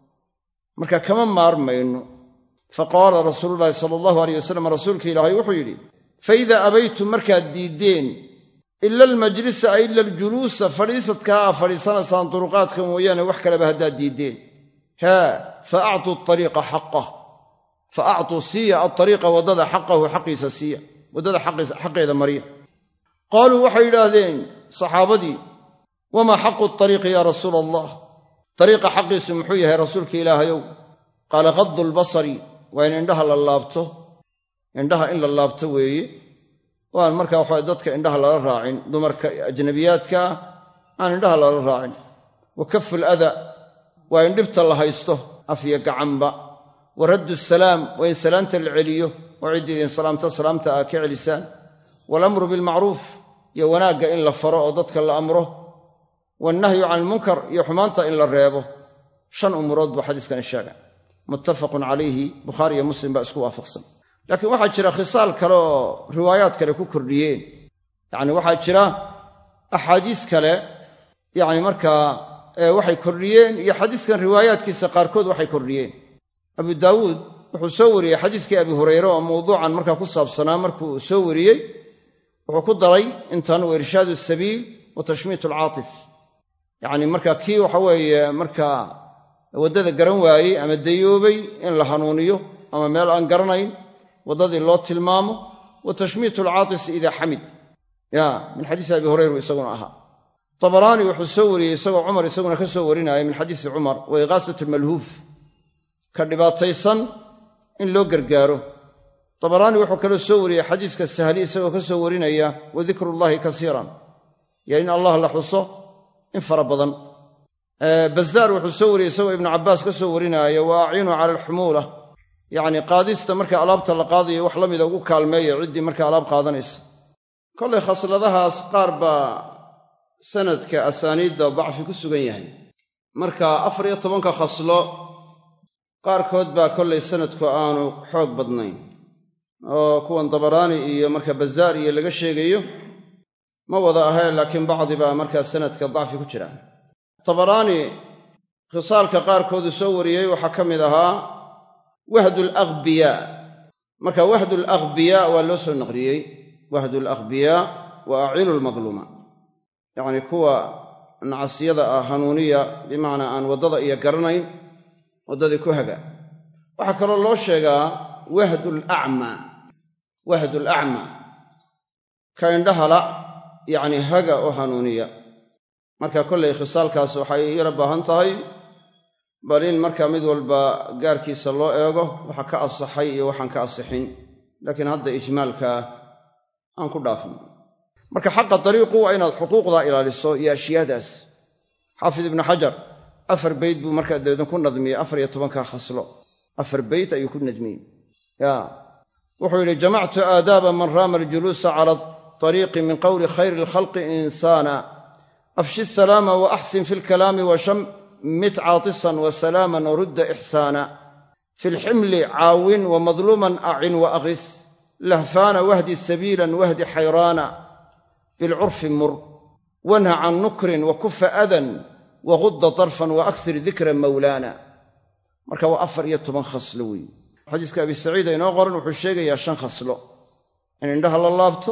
marka kama maarmayno faqaala rasuulullaahi sala allahu alayh wasalam rasuulka ilaahay wuxuu yidhi faidaa abaytum markaad diiddeen ila almajlisa ay ila aljuluusa fadhiisadkaa aa fadhiisanaysaan duruqaadka mooyaane wax kaleba haddaad diiddeen haa fa actuu ariiqa xaqah fa actuu siiya aariiqa waddada xaqahu xaqiisa siiya waddada xaqeeda marya qaaluu waxay yidhaahdeen saxaabadii wamaa xaqu ariiqi yaa rasuula allah ariiqa xaqiisu muxuu yahay rasuulka ilaahayow qaala qaddu lbasari waa in indhaha la laabto indhaha in la laabto weeye oo aan markaa waxa dadka indhaha lala raacin dumarka ajnabiyaadka ah aan indhaha lala raacin wa kafu lada waa in dhibta la haysto afyo gacanba wa raddu salaam waa in salaamta la celiyo oo ciddiidin salaamta salaamta aa ka celisaan waalamru bilmacruuf iyo wanaagga in la faro oo dadka la amro wannahyu can ilmunkar iyo xumaanta in la reebo shan umurood buu xadiiskan sheega muttafaqun calayhi bukhaari iyo muslim baa isku waafaqsan laakiin waxaa jira khisaal kale oo riwaayaad kale ku kordhiyeen yacni waxaa jira axaadiis kale yacni markaa waxay kordhiyeen iyo xadiiskan riwaayaadkiisa qaarkood waxay kordhiyeen abu daawuud wuxuu soo wariyey xadiiskii abi hurayre oo mawduucan markaa ku saabsanaa markuu soo wariyey wuxuu ku daray intan wa irshaadu sabiil wa tashmiit alcaatif yacni markaa kii waxa weeye markaa waddada garan waayey ama dayoobay in la hanuuniyo ama meel aan garanayn waddadii loo tilmaamo wa tashmiitu alcaatis idaa xamid ya min xadiisi abi hurayra isaguna ahaa tabaraani wuxuu soo wariyey isagoo cumar isaguna ka soo warinaya min xadiisi cumar wa iqaasat almalhuuf ka dhibaataysan in loo gargaaro tabaraani wuxuu kaloo soo wariyey xadiiska sahli isagoo ka soo warinaya wa dikrullaahi kasiiran yo in allah la xuso in fara badan bazaar wuxuu soo wariyey isagoo ibnu cabbaas ka soo warinaya wa aciinu cala alxumuula yacni qaadista marka alaabta la qaadayo wax la mida ugu kaalmeeya ciddii marka alaab qaadanaysa kollay khasladahaas qaar baa sanadka asaaniidda dacfi ku sugan yahay marka afar iyo tobanka khaslo qaarkood baa kollay sanadku aanu xoog badnayn oo kuwan dabaraani iyo marka bazaar iyo laga sheegayo ma wada ahayn laakiin bacdi baa markaa sanadka dacfi ku jira tabaraani khisaalka qaarkoodu soo wariyey waxaa ka mid ahaa wahdu alaghbiyaa marka wahdu alaghbiyaa waa loo soo naqliyey wahdu alaghbiyaa wa aciinu almadluuma yacni kuwa nacasyada ah hanuuniya bimacnaa aan waddada iyo garanayn waddadii ku haga waxaa kaloo loo sheegaa wahdu alacmaa wahdu alacmaa ka indhahala yacni haga oo hanuuniya marka kollay khisaalkaas waxay yara baahan tahay bal in markaa mid walba gaarkiisa loo eego waxa ka asaxay iyo waxaan ka asixin laakiin hadda ijmaalka aan ku dhaafin marka xaqa dariiqu waa inaad xuquuqdaa ilaaliso iyo ashyaadaas xaafid ibnu xajar afar bayd buu markaa dabeedna ku nadmiyey afar iyo tobanka khaslo afar bayd ayuu ku nadmiyey ya wuxuu yidhi jamactu aadaaba man raama aljuluusa cala ariiqi min qowli khayri alkhalqi insaana afshi salaama wa axsin fi lkalaami washam mit caatisan wa salaaman warudda ixsaana fi lximli caawin wa madluuman acin wa aghis lahfaana wahdi sabiilan wahdi xayraana bilcurfi mur wanha can nukrin wa kufa adan wa gudda darfan wa aksir dikra mawlaana marka waa afar iyo toban khaslo weeye xadiiska abi saciid inoo qoran wuxuu sheegayaa shan khaslo in indhaha la laabto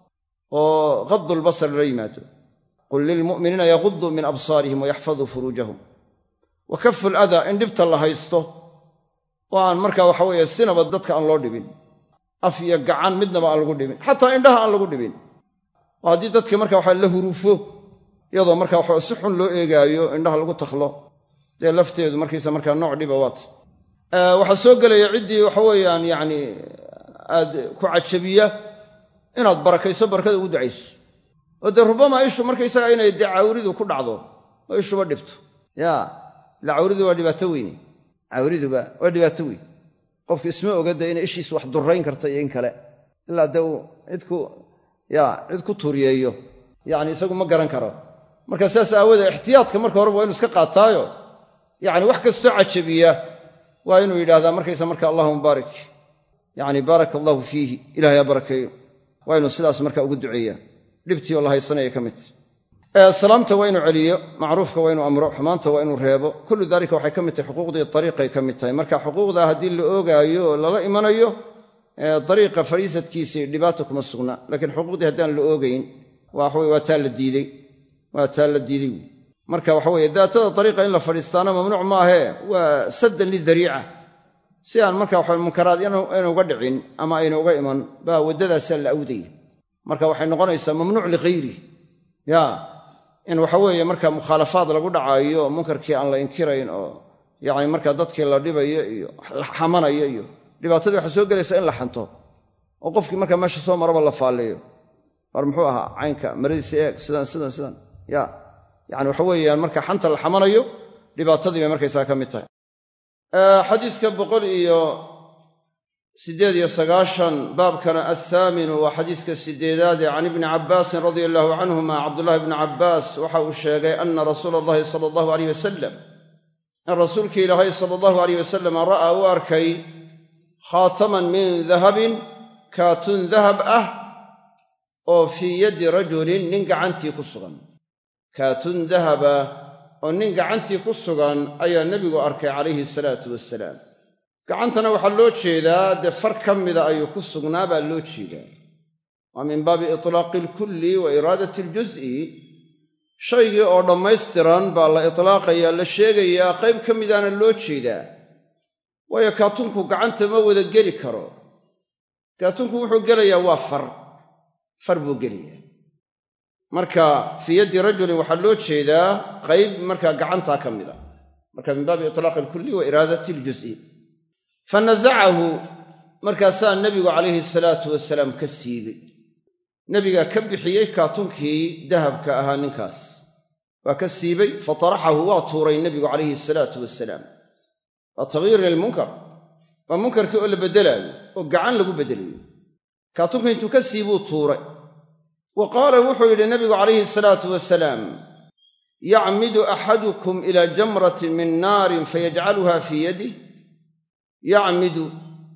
oo qaddu lbasar la yimaado qul lilmu'miniina yaguduu min absaarihim wayaxfaduu furuujahum wa kafu ladaa in dhibta la haysto oo aan markaa waxa weeye sinaba dadka aan loo dhibin af iyo gacan midnaba aan lagu dhibin xataa indhaha aan lagu dhibin oo haddii dadka marka waxa la huruufo iyadoo markaa waxa si xun loo eegaayo indhaha lagu takhlo dee lafteedu markiisa markaa nooc dhiba waata waxaa soo gelaya ciddii waxa weeyaan yacni aad ku cajabiya inaad barakayso barakada ugu ducayso oo dee rubama ishu markaysaga inay dee cawridu ku dhacdo oo ishuba dhibto ya ila cawridu waa dhibaato weyne cawriduba waa dhibaato weyn qofku isma ogada inay ishiisu wax durayn karta iyo in kale ilaa dee uu cidku ya cid ku tuuriyeeyo yacni isagu ma garan karo marka sidaas aawoodee ixtiyaadka marka horeba waa inu iska qaataayo yacni wax kastoo cajabiya waa inuu yidhaahdaa markaysa marka allahuma baarik yacni baaraka allahu fiihi ilahay ha barakeeyo waa inuu sidaas marka ugu duceeyaa dhibtii oo la haysanaya ka mid salaamta waa inuu celiyo, macruufka waa inuu amro, xumaanta waa inuu reebo. kullu daalika waxay ka mid tahay xuquuqdii dariiqay ka mid tahay. marka xuquuqda haddii la oogaayo oo lala imanayo dariiqa fadhiisadkiisii dhibaato kuma sugna. laakiin xuquuqdii haddaan la oogayn waxaweye waa taa la diidey waa taa la diidey marka waxa weeye daatada dariiqa in la fadhiistaana mamnuuc maahee waa saddan lidariica, si aan marka waxa munkaraad ayna uga dhicin ama ayna uga iman baa waddadaasaa la awdaya. marka waxay noqonaysaa mamnuuc lighayri, ya in waxa weeye marka mukhaalafaad lagu dhacaayo oo munkarkii aan la inkirayn oo yacni marka dadkii la dhibayo iyo la xamanayo iyo dhibaatadii waxaa soo gelaysa in la xanto oo qofkii marka meesha soo maraba la faalleeyo. war muxuu ahaa caynka maradiisa eeg sidan sidan sidan ya yacni waxa weeyaan marka xanta la xamanayo dhibaatadii bay markaysaa ka mid tahay. xadiiska boqol iyo siddeed iyo sagaashan baabkana athaaminu waa xadiiska sideedaade can ibni cabbaasin radia allahu canhuma cabdullahi ibni cabbaas waxa uu sheegay ana rasuula allahi sala allahu alayh wasalam in rasuulkii ilaahay sala allahu alayh wasalam ra'aa u arkay khaataman min dahabin kaatun dahab ah oo fii yaddi rajulin nin gacantii ku sugan. kaatun dahaba oo nin gacantii ku sugan ayaa nebigu arkay calayhi salaatu wasalaam. gacantana waxaa loo jeedaa dee far ka mida ayuu ku sugnaa baa loo jeedaa. waa min baabi itlaaqi alkulli wa iraadati aljuz'i. shaygii oo dhammaystiran baa la itlaaqayaa, la sheegayaa, qayb ka midaana loo jeedaa. waayo kaatunku gacanta ma wada geli karo. kaatunku wuxuu gelayaa waa far far buu gelayaa. marka fii yaddi rajulin waxaa loo jeedaa qayb markaa gacantaa ka mida, marka min baabi itlaaqi alkulli wa iraadati aljuz'i. fanazacahu markaasaa nebigu calayhi salaatu wasalaam ka siibay. nebigaa ka bixiyey kaatunkii dahabka ahaa ninkaas waa ka siibay. fataraxahu waa tuuray nebigu calayhi salaatu wasalaam. waa tagyiir lilmunkar, waa munkarkii oo la beddelaayo oo gacan lagu beddelayo. kaatunka intuu ka siibuu tuuray. wa qaala wuxuu yidhi nebigu calayhi salaatu wasalaam yacmidu axadukum ilaa jamratin min naarin fayajcaluha fii yadih. yacmidu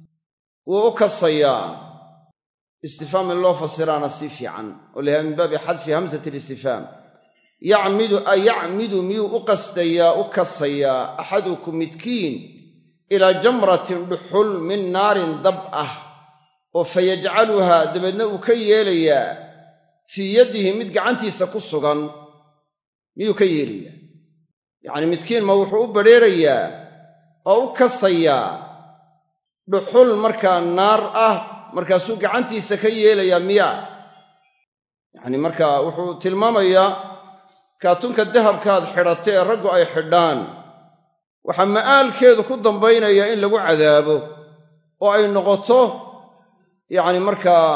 wuu u kasayaa, istifhaam in loo fasiraana si fiican oo lahaa min baabi xadfi hamsati listifhaam. yacmidu ay yacmidu miyuu u qasdayaa u kasayaa axadukum midkiin ilaa jamratin dhuxul min naarin dab ah oo fayajcaluhaa dabeedna uu ka yeelayaa fii yadihi mid gacantiisa ku sugan miyuu ka yeelayaa? yacni midkiin ma wuxuu u badrheerayaa oo u kasayaa dhuxul markaa naar ah markaasuu gacantiisa ka yeelayaa miyaa? yacni markaa wuxuu tilmaamayaa kaatunka dahabkaad xidhatay ee raggu ay xidhaan waxaa ma'aalkeedu ku dambaynaya in lagu cadaabo oo ay noqoto yacni markaa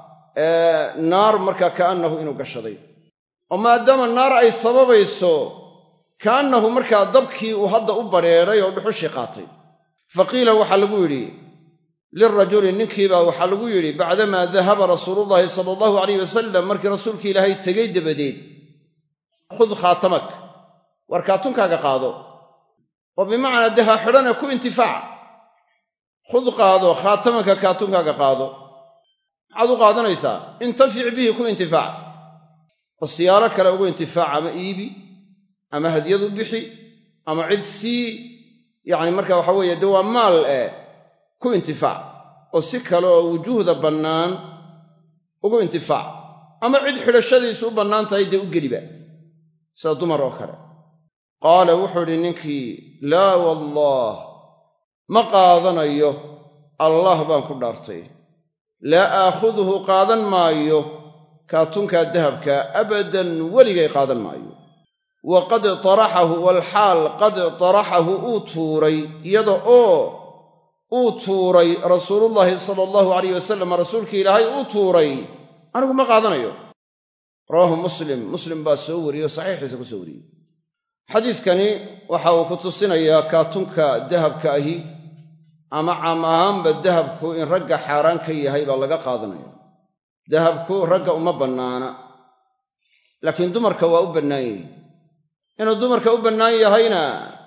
naar markaa ka'annahu inuu gashaday. oo maadaama naar ay sababayso ka'annahu markaa dabkii uu hadda u badrheeray oo dhuxushii qaatay. faqiila waxaa lagu yidhi lirajuli ninkiibaa waxaa lagu yidhi bacdamaa dahaba rasuulullaahi sala allahu alayh wasalam markii rasuulkii ilaahay tegey dabadeed khud khaatamak war kaatunkaaga qaado oo bimacnaa dee ha xidhane ku intifaac. khud qaado khaatamaka kaatunkaaga qaado. maxaad u qaadanaysaa? intafic bihi ku intifaac oo siyaalo kale ugu intifaac, ama iibi ama hadyad u bixi ama cid sii, yacni marka waxa weeye dee waa maal eh ku intifaac oo si kale oo wujuuhda bannaan ugu intifaac, ama cid xidhashadiisu u bannaan tahay dee u geliba sida dumar oo kale. qaala wuxuu idhi ninkii laa wallaah ma qaadanayo, allah baan ku dhaartay, laa aakhuduhu qaadan maayo kaatunkaa dahabkaa abadan weligay qaadan maayo. wa qad taraxahu walxaal qad taraxahu uu tuuray iyada oo uu tuuray rasuulullaahi sala allahu alayh wasalam rasuulkii ilaahay uu tuuray anigu ma qaadanayo. rawaahu muslim muslim baa soo wariyey oo saxiixiisa ku soo wariyey. xadiiskani waxa uu ku tusinayaa kaatunka dahabka ahi ama caam ahaanba dahabku in ragga xaaraan ka yahay baa laga qaadanaya. dahabku ragga uma bannaana, laakiin dumarka waa u bannaan yahay. inuu dumarka u bannaan yahayna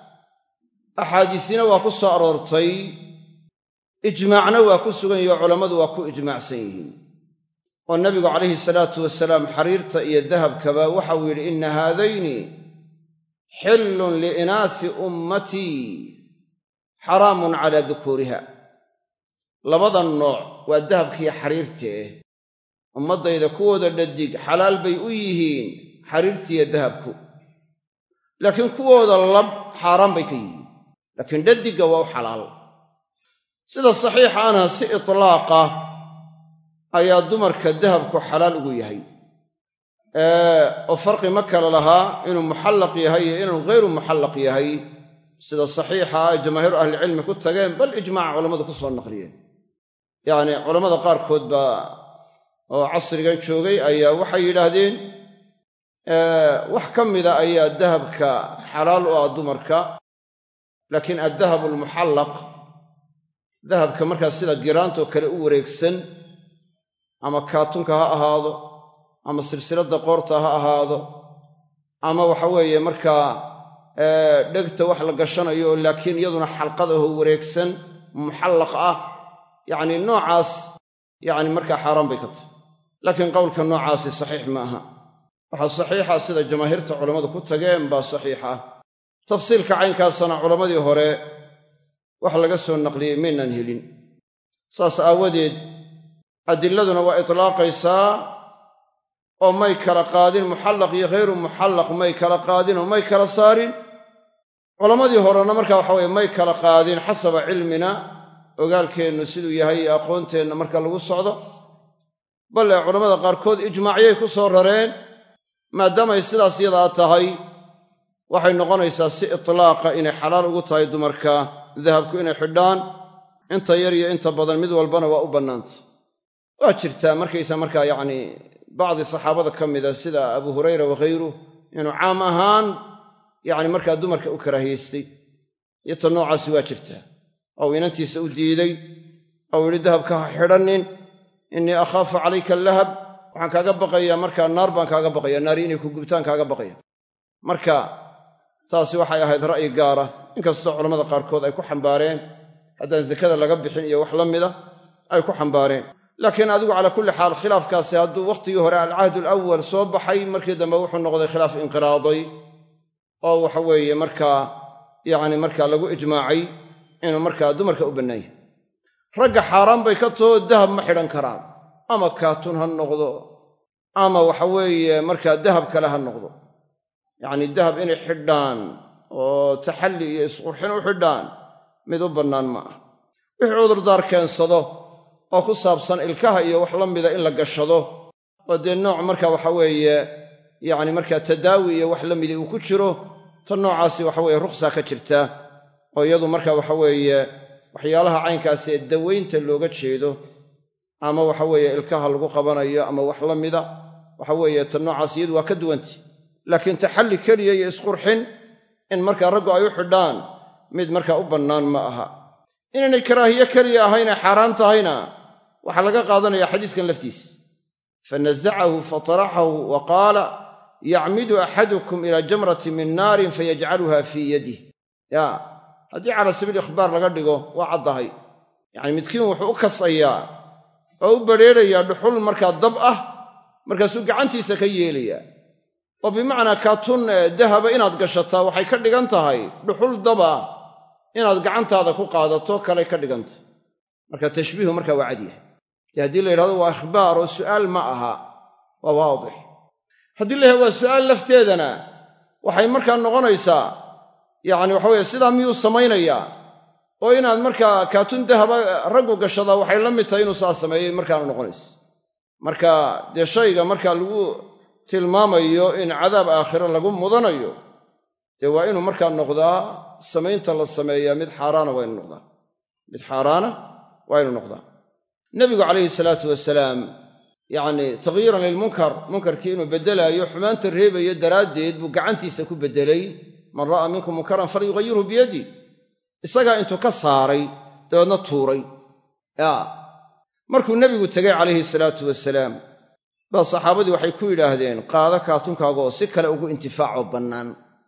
axaadiisina waa ku soo aroortay, ijmaacna waa ku sugan yaho culammadu waa ku ijmaacsan yihiin. oo nabigu calayhi salaatu wasalaam xariirta iyo dahabkaba waxau yidhi inna haadayni xillun liinaasi ummatii xaraamun calaa dukuuriha. labadan nooc waa dahabkiiyo xariirtee ummaddayda kuwooda dhadig xalaal bay u yihiin xariirtiiyo dahabku, laakiin kuwooda lab xaaraan bay ka yihiin, laakiin dhadigga waa u xalaal. sida saxiixaana si itlaaqa ayaa dumarka dahabku xalaal ugu yahay, oo farqi ma kala lahaa inuu muxallaq yahay iyo inuu ghayru muxallaq yahay, sida saxiixa ay jamaahiiru ahlicilmi ku tageen, bal ijmaaca culammadu ku soo naqliyeen. yacni culammada qaarkood baa oo casrigan joogay ayaa waxay yidhaahdeen wax ka mida ayaa dahabka xalaal u ah dumarka, laakiin addahabu almuxallaq, dahabka markaas sida giraantoo kale u wareegsan, ama kaatunka ha ahaado ama silsiladda qoorta ha ahaado, ama waxa weeye markaa dhegta wax la gashanayo laakiin iyaduna xalqadaho wareegsan muxallaq ah, yacni noocaas yacni markaa xaaraan bay ka tahay. laakiin qowlka noocaasi saxiix ma aha. waxaa saxiixa sida jamaahiirta culammadu ku tageen baa saxiixa. tafsiilka caynkaasana culammadii hore wax laga soo naqliyey maynaan helin. saas aawadeed adilladuna waa itlaaqaysaa oo may kala qaadin muxallaq iyo ghayru muxallaq may kala qaadin oo may kala saarin. culammadii horena markaa waxa weye may kala qaadin xasaba cilmina, ogaalkeennu siduu yahay iyo aqoonteenna marka lagu socdo. bal ee culammada qaarkood ijmaacyay ku soo rareen. maadaamay sidaas yadaa tahay, waxay noqonaysaa si itlaaqa inay xalaal ugu tahay dumarka dahabku inay xidhaan, inta yar iyo inta badan mid walbana waa u bannaanta. waa jirtaa markaysa markaa yacni bacdi saxaabada ka mida sida abu hurayra waghayruh inuu caam ahaan yacni markaa dumarka u karaahiyaystay, iyo ta noocaasi waa jirtaa. ou inantiisa u diiday, ou yidhi dahabka ha xidhannin, innii akhaafu calayka allahab, waxaan kaaga baqayaa markaa naar baan kaaga baqaya, naari inay ku gubtaan kaaga baqaya. marka taasi waxay ahayd ra'yi gaara, inkastoo culammada qaarkood ay ku xambaareen haddaan sakada laga bixin iyo wax la mida ay ku xambaareen. laakiin adigu calaa kulli xaal khilaafkaasi hadduu wakhtigii hore alcahdu alawal soo baxay, markii dambe wuxuu noqday khilaaf inqiraaday, oo waxa weeye markaa yacni markaa lagu ijmaacay inuu markaa dumarka u bannaan yahay. ragga xaaraan bay ka taho dahab ma xidhan karaan, ama kaatun ha noqdo ama waxa weeye markaa dahab kale ha noqdo. yacni dahab inay xidhaan oo taxalli iyo isqurxin u xidhaan mid u bannaan ma ah. wixii cudurdaar keensado oo ku saabsan ilkaha iyo wax la mida in la gashado, oo dee nooc markaa waxa weeye yacni markaa tadaawi iyo wax la mida uu ku jiro, ta noocaasi waxa weeye rukhsaa ka jirta, oo iyadu markaa waxa weeye waxyaalaha caynkaasi ee dawaynta looga jeedo, ama waxa weeye ilkaha lagu qabanayo ama wax la mida, waxa weeye ta noocaas iyadu waa ka duwantay. laakiin taxalli keliya iyo isqurxin in markaa raggu ay u xidhaan mid markaa u bannaan ma aha. inaynay karaahiye keliya ahaynay xaaraan tahayna waxaa laga qaadanaya xadiiskan laftiisa. fanazacahu fataraxahu wa qaala yacmidu axadukum ilaa jamratin min naarin fayajcaluha fii yadih. ya haddii calaa sabiil ikhbaar laga dhigo waa caddahay. yacni midkiin wuxuu u kasayaa oo u badrheerayaa dhuxul markaa dab ah, markaasuu gacantiisa ka yeelayaa. oo bimacnaa kaatun dahaba inaad gashataa waxay ka dhigan tahay dhuxul daba inaad gacantaada ku qaadato kaley ka dhiganta. marka tashbiihu markaa waa cad yahay. dee haddii la yidhahdo waa ikhbaar oo su'aal ma aha, waa waadix. haddii la yidhahdo waa su'aal lafteedana waxay markaa noqonaysaa yacni waxa weeye sidaa miyuu samaynayaa, oo inaad markaa kaatun dahaba raggu gashadaa waxay la mid tahay inuu saa sameeyey markaana noqonaysa. marka dee shayga markaa lagu tilmaamayo in cadaab aakhiro lagu mudanayo, dee waa inuu markaa noqdaa samaynta la sameeyaa mid xaaraana waa inu noqdaa mid xaaraana waa inu noqdaa. nebigu calayhi salaatu wasalaam yacni takhyiiran lilmunkar, munkarkii inuu beddelaayo xumaanta reebayo daraaddeed buu gacantiisa ku beddelay. man ra'aa minkum munkaran falyughayirhu biyadih. isagaa intuu ka saaray dabeedna tuuray. ya markuu nebigu tegay calayhi salaatu wasalaam baa saxaabadii waxay ku yidhaahdeen qaado kaatunkaaga oo si kale ugu intifaacoo bannaan,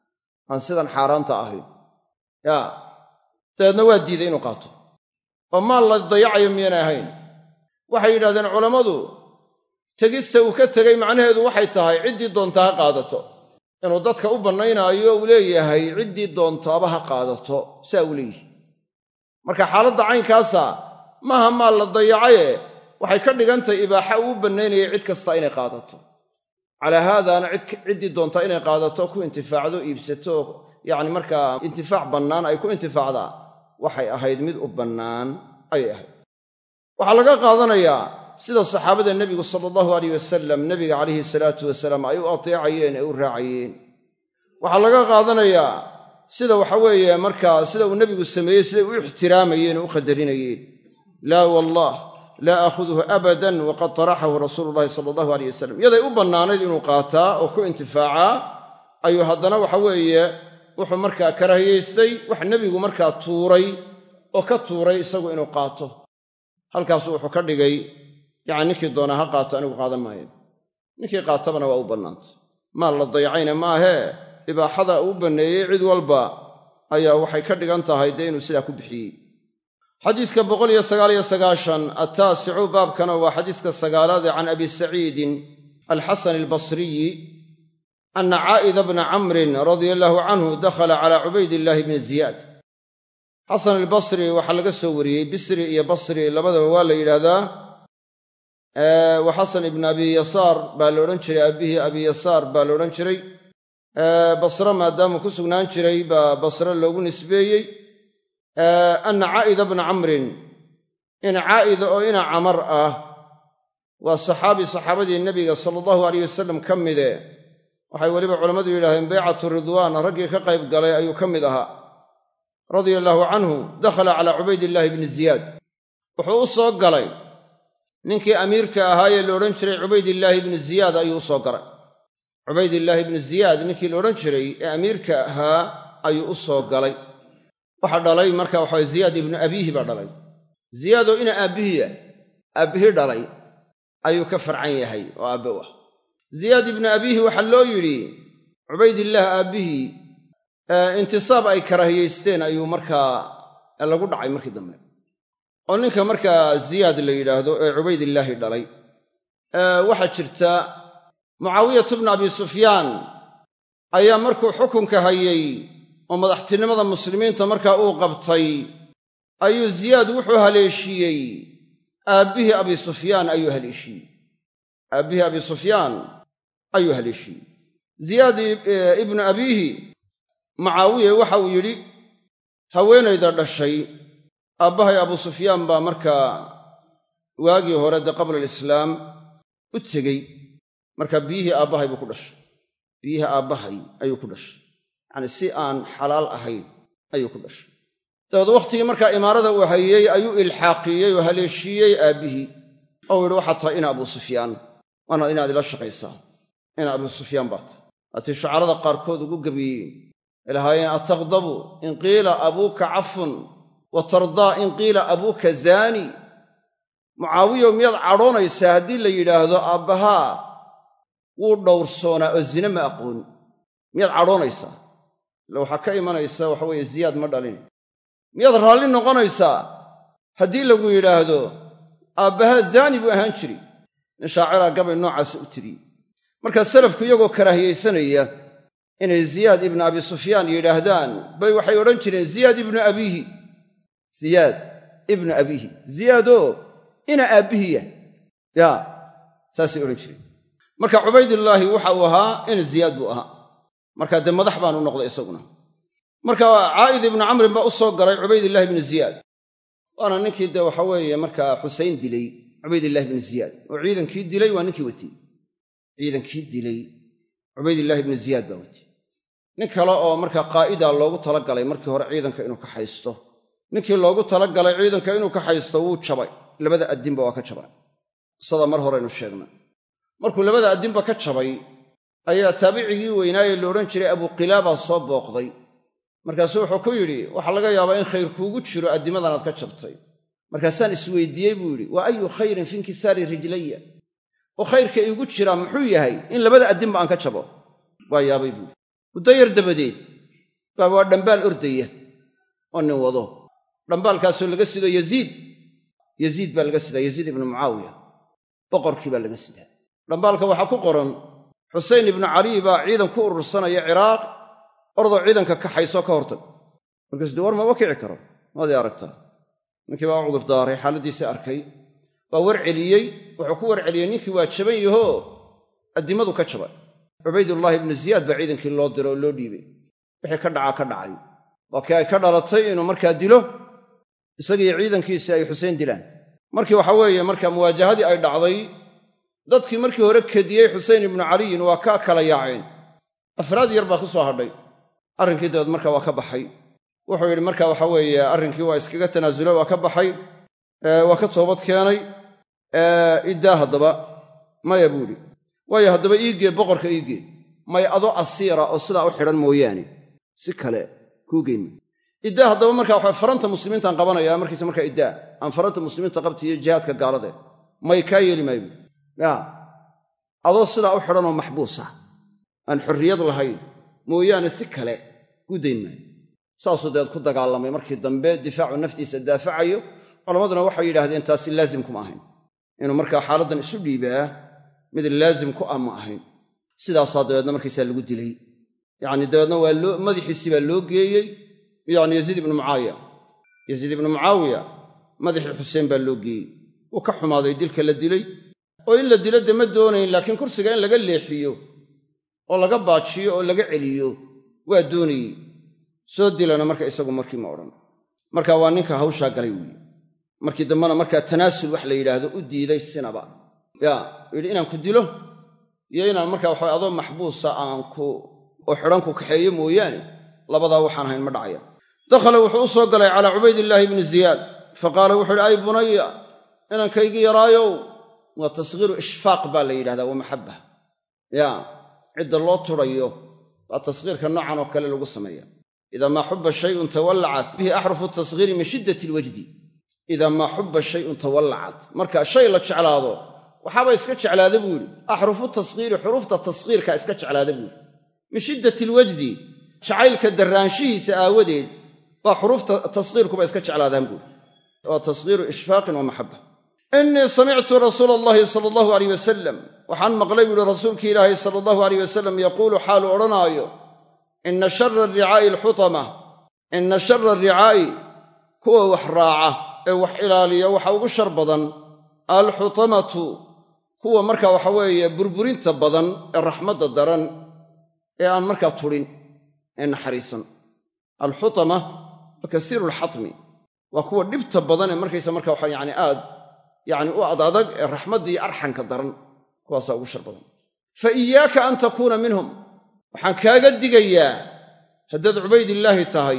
aan sidan xaaraanta ahayn. ya dabeedna waa diiday inuu qaato. oo maal la dayacayo miyaynay ahayn? waxay yidhahdeen culammadu tegista uu ka tegey macnaheedu waxay tahay ciddii doontaa ha qaadato inuu dadka u bannaynaayo uu leeyahay ciddii doontaaba ha qaadato saa uu leeyihi marka xaaladda caynkaasa maaha maal la dayacaye waxay ka dhigantahay ibaaxa uu bannaynayay cid kasta inay qaadato calaa haadaana ciddii doontaa inay qaadato ku intifaacdo iibsato yacni markaa intifaac bannaan ay ku intifaacdaa waxay ahayd mid u bannaan ayay ahayd waxaa laga qaadanayaa sida saxaabada nebigu sala allahu alayh wasalam nebiga calayhi salaatu wasalaam ay u ateecayeen ee u raacayeen waxaa laga qaadanayaa sida waxa weeye markaa sida uu nebigu sameeyey siday u ixtiraamayeen oo u qadarinayeen laa wallah laa aakhuduhu abadan waqad taraxahu rasuulu llahi sala allahu alayh wasalam yaday u bannaanayd inuu qaataa oo ku intifaacaa ayuu haddana waxa weeye wuxuu markaa karaahiyaystay wax nebigu markaa tuuray oo ka tuuray isagu inuu qaato halkaasuu wuxuu ka dhigay yacni ninkii doonaa ha qaato anigu qaadan maayo ninkii qaatabana waa u bannaantay maal la dayacayna maahee ibaaxada uu banneeyey cid walba ayaa waxay ka dhigan tahay dee inuu sidaa ku bixiyey xadiiska boqol iyo sagaal iyo sagaashan attaasicu baabkana waa xadiiska sagaalaad can abi saciidin alxasan albasriyi ana caa'ida bna camrin radia allaahu canhu dakhala calaa cubaydillaahi bni ziyaad xasan albasri waxaa laga soo wariyey bisri iyo basri labadaba waa la yidhaahdaa wa xasan ibn abi yasaar baa la odhan jiray aabihii abi yasaar baa la odhan jiray basre maadaamuu ku sugnaan jiray baa basre loogu nisbeeyey anna caa'ida bna camrin in caa'ida oo ina camar ah waa saxaabi saxaabadii nebiga sala allahu alayh wasalam ka mide waxay weliba culammadu yidhahdeen baycatu ridwaan raggii ka qayb galay ayuu ka mid ahaa radia allaahu canhu dakhala calaa cubaydillaahi bni ziyaad wuxuu u soo galay ninkii amiirka ahaayee la odhan jiray cubaydillaahi ibnu ziyaad ayuu u soo galay cubaydillaahi ibnu ziyaad ninkii la odhan jiray ee amiirka ahaa ayuu u soo galay waxaa dhalay marka waxaa ziyaad ibnu abiihi baa dhalay ziyaadoo ina aabbihiia aabbihii dhalay ayuu ka farcan yahay oo aabbe u ah ziyaad ibnu abiihi waxaa loo yidhi cubaydillaah aabbihii intisaab ay karaahiyaysteen ayuu markaa lagu dhacay markii dambe oo ninka markaa ziyaad la yidhaahdo ee cubaydillaahi dhalay waxaa jirta mucaawiyatu bnu abi sufyaan ayaa markuu xukunka hayey oo madaxtinimada muslimiinta markaa uu qabtay ayuu ziyaad wuxuu haleeshiiyey aabbihii abi sufyaan ayuu haleeshiiyey aabbihii abi sufyaan ayuu haleeshiiyey ziyaad ibnu abiihi mucaawiye waxa uu yidhi haweenayda dhashay aabbahay abu sufyaan baa markaa waagii hore dee qabla alislaam u tegey markaa biyihii aabbahay buu ku dhashay biyihii aabbahay ayuu ku dhashay yacnii si aan xalaal ahayn ayuu ku dhashay dabeed wakhtigii markaa imaarada uu hayey ayuu ilxaaqiyey oo haleeshiiyey aabbihii ou yidhi waxaad tahay ina abu sufyaan waana inaad ila shaqaysaa ina abu sufyaan baa tahay waatii shucarada qaarkood ugu gebiyeen ilahaayeen ataqdabu in qiila abuuka cafun wa tardaa in qiila abuuka zaani mucaawiyow miyaad cadhoonaysaa haddii la yidhaahdo aabbahaa wuu dhowrsoonaa oo zine ma aqoon miyaad cadhoonaysaa ille waxaa ka imanaysa waxa weeye ziyaad ma dhalin miyaad raalli noqonaysaa haddii lagu yidhaahdo aabbahaa zaani buu ahaan jiri nin shaaciraa gabay noocaasa u tiriyey markaa salafku iyagoo karaahiyaysanaya inay ziyaad ibnu abi sufyaan yidhaahdaan bay waxay odhan jireen ziyaad ibnu abiihi ziyaad ibnu abiihi ziyaadoo ina aabbihiya yaa saasay odhan jireen marka cubaydullaahi waxa uu ahaa ina ziyaad buu ahaa markaa dee madax baanu noqday isaguna marka caa'id ibnu camrin baa u soo galay cubaydillahi ibnu ziyaad waana ninkii dee waxa weeye markaa xusayn dilay cubaydillahi ibnu ziyaad oo ciidankii dilay waa ninkii watiyey ciidankii dilay cubaydillahi ibnu ziyaad baa watiyey nin kale oo markaa qaa'ida loogu talagalay markii hore ciidanka inuu ka haysto ninkii loogu talagalay ciidanka inuu ka haysto wuu jabay labada addinba waa ka jabay qisada mar horeynu sheegnay markuu labada addinba ka jabay ayaa taabicigii weynaaye la odhan jiray abuqilaaba soo booqday markaasuu wuxuu ku yidhi waxaa laga yaabaa in khayr kuugu jiro addimadanaad ka jabtay markaasaan isweydiiyey buu yidhi wa ayu khayrin fi inkisaari rijlaya oo khayrka iigu jiraa muxuu yahay in labada addinba aan ka jabo waa yaabay buuhi muddo yar dabadeed baa waa dhambaal ordaya oo nin wado dhambaalkaasoo laga sido yaziid yaziid baa laga sidaa yaziid ibnu mucaawiya boqorkii baa laga sidaa dhambaalka waxaa ku qoran xusein ibnu cali baa ciidan ku urursanaya ciraaq ordoo ciidanka kaxaysoo ka hortag markaas de war maba kici karo maadii aragtaa ninkii baa u cudurdaaray xaaladiisii arkay waa war celiyey wuxuu ku war celiyey ninkii waa jaban yahoo addimadu ka jabay cubaydullaahi ibnu ziyaad baa ciidankii loo diray oo loo dhiibay wixii ka dhacaa ka dhacay waa kii ay ka dhalatay inuu markaa dilo isagiiyo ciidankiisii ay xuseen dilaan markii waxa weeye markaa muwaajahadii ay dhacday dadkii markii hore kediyey xusein ibnu caliyin waa ka kala yaaceen afraad yar baa ku soo hadhay arrinkii dabeed markaa waa ka baxay wuxuu yidhi markaa waxa weeye arrinkii waa iskaga tanaasula waa ka baxay waa ka toobad keenay iddaa haddaba maya buu idhi waayo haddaba iigee boqorka iigee may adoo asiira oo sidaa u xidhan mooyaane si kale kuu geyn may iddaa haddaba markaa waxa faranta muslimiintaan qabanayaa markiisa markaa iddaa aan faranta muslimiinta qabtiiyo jihaadka gaalade may kaa yeeli maayo ya adoo sidaa u xidhanoo maxbuusa aan xorriyad lahayn mooyaane si kale kuu dayn maayo saasuu dabeed ku dagaalamay markii dambe difaacu naftiisa daafacayo culammaduna waxay yidhaahdeen taasi laazim kuma ahayn inuu markaa xaaladdan isu dhiibaa mid laazim ku ah ma ahayn sidaasaa dabeedna markaysaa lagu dilay yacni dabeedna waa loo madaxiisii baa loo geeyey yacni yaziid ibnu mucaawiya yaziid ibnu mucaawiya madaxii xuseen baa loo geeyey wuu ka xumaaday dilka la dilay oo in la dilo de ma doonayn laakiin kursiga in laga leexiyo oo laga baajiyo oo laga celiyo waa doonayey soo dilana marka isagu markii ma odhan marka waa ninka hawshaa galay weeye markii dambena markaa tanaasul wax la yidhaahdo u diiday sinaba yaa yidhi inaan ku dilo iyo inaan markaa waxa adoo maxbuusa aan ku oo xidhan ku kaxeeyo mooyaane labadaa waxaan ahayn ma dhacaya dakhala wuxuu u soo galay calaa cubaydillaahi ibni ziyaad faqaala wuxuu yidhi ay bunaya inankaygi yaraayow waa tasghiiru ishfaaq baa la yidhahdaa waa maxabba yaa cidda loo turayo waa tasghiirka noocan oo kale lagu sameeya idaa maa xubba shayun tawallacat bihi axrufu tasghiiri min shiddati alwajdi idaa maa xubba shayun tawallacat marka shay la jeclaado waxaaba iska jeclaada buu yidhi axrufu tasghiiri xuruufta tasghiirka iska jeclaada buu yidhi min shiddati alwajdi jacaylka darraanshihiisa aawadeed baa xuruufta tasghiirkuba iska jeclaadaan buu yidhi waa tasghiiru ishfaaqin wa maxabba innii samictu rasuula allahi sala allahu alayh wasalam waxaan maqlay buu yihi rasuulkii ilaahay sala allahu alayh wasalam yaquulu xaalu odhanaayo inna shara aricaa'i alxutama inna shara aricaa'i kuwa wax raaca ee wax ilaaliya waxa ugu shar badan alxutamatu kuwa markaa waxa weeye burburinta badan ee raxmadda daran ee aan markaa tudhin ee naxariisan alxutama wa kasiiru alxatmi waa kuwa dhibta badan ee markaysa marka waxa yacni aad yacni u ad adag ee raxmaddii arxanka daran kuwaasaa ugu shar badan fa iyaaka an takuuna minhum waxaan kaaga digayaa haddaad cubaydillaahi tahay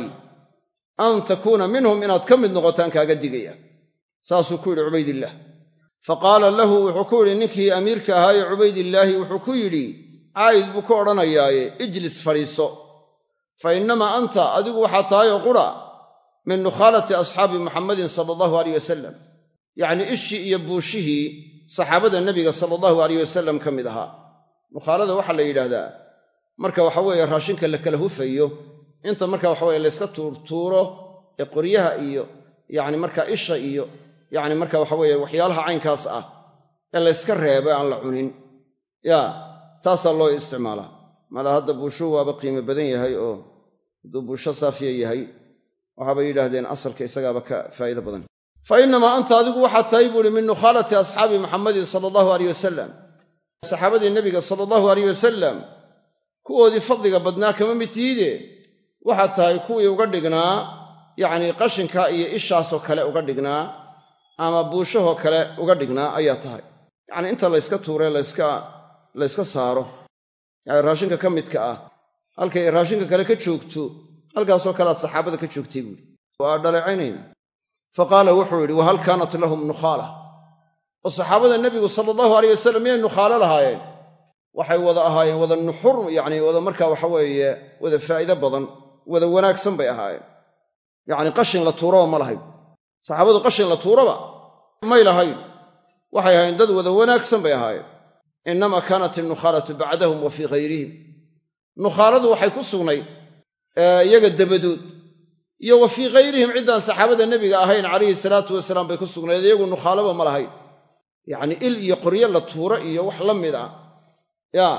an takuuna minhum inaad ka mid noqotaan kaaga digayaa saasuu ku yidhi cubaydillaah fa qaala lahu wuxuu ku yidhi ninkii amiirka ahaayee cubaydillaahi wuxuu ku yidhi caa'id buu ku odhanayaaye ijlis fadhiiso fa innamaa anta adigu waxaa tahay oo qura min nukhaalati asxaabi muxammadin sala allahu alayh wasalam yacnii ishii iyo buushihii saxaabada nebiga sala allahu alayh wasalam ka mid ahaa nukhaalada waxaa la yidhaahdaa marka waxa weeye raashinka la kala hufayo inta marka waxa weye layska tuurtuuro ee qoryaha iyo yacni markaa isha iyo yacni marka waxa weeye waxyaalaha caynkaas ah ee layska reebo aan la cunin yaa taasaa loo isticmaalaa mala hadda buushuhu waaba qiimo badan yahay oo hadduu buusho saafiya yahay waxaabay yidhaahdeen asalka isagaaba ka faa'iido badan fa innamaa anta adigu waxaad tahay buuhi min nukhaalati asxaabi muxammadin sala allahu alayh wasalam saxaabadii nebiga sala allahu alayh wasalam kuwoodii fadliga badnaa kama mid tihiide waxaad tahay kuwii uga dhignaa yacnii qashinka iyo ishaasoo kale uga dhignaa ama buushahoo kale uga dhignaa ayaa tahay yacnii inta layska tuuree layska layska saaro yacni raashinka ka midka ah halkay raashinka kale ka joogto halkaasoo kale aad saxaabada ka joogtay buuhi waa dhaleecaynayna fa qaala wuxuu yidhi wahal kaanat lahum nukhaala oo saxaabada nebigu sala allahu alayh wasalam miyay nukhaalo lahaayeen waxay wada ahaayeen wada nuxur yacni wada markaa waxa weeye wada faa'iido badan wada wanaagsan bay ahaayeen yacni qashin la tuuraba ma lahayn saxaabadu qashin la tuuraba may lahayn waxay ahaayeen dad wada wanaagsan bay ahaayeen innamaa kaanat alnukhaalatu bacdahum wa fii hayrihim nukhaaladu waxay ku sugnayd iyaga dabadood iyo wa fii hayrihim ciddaan saxaabada nebiga ahayn calayhi salaatu wasalaam bay ku sugnayd iyagu nukhaalaba ma lahayn yacni il iyo qoryo la tuuro iyo wax la mid ah yaa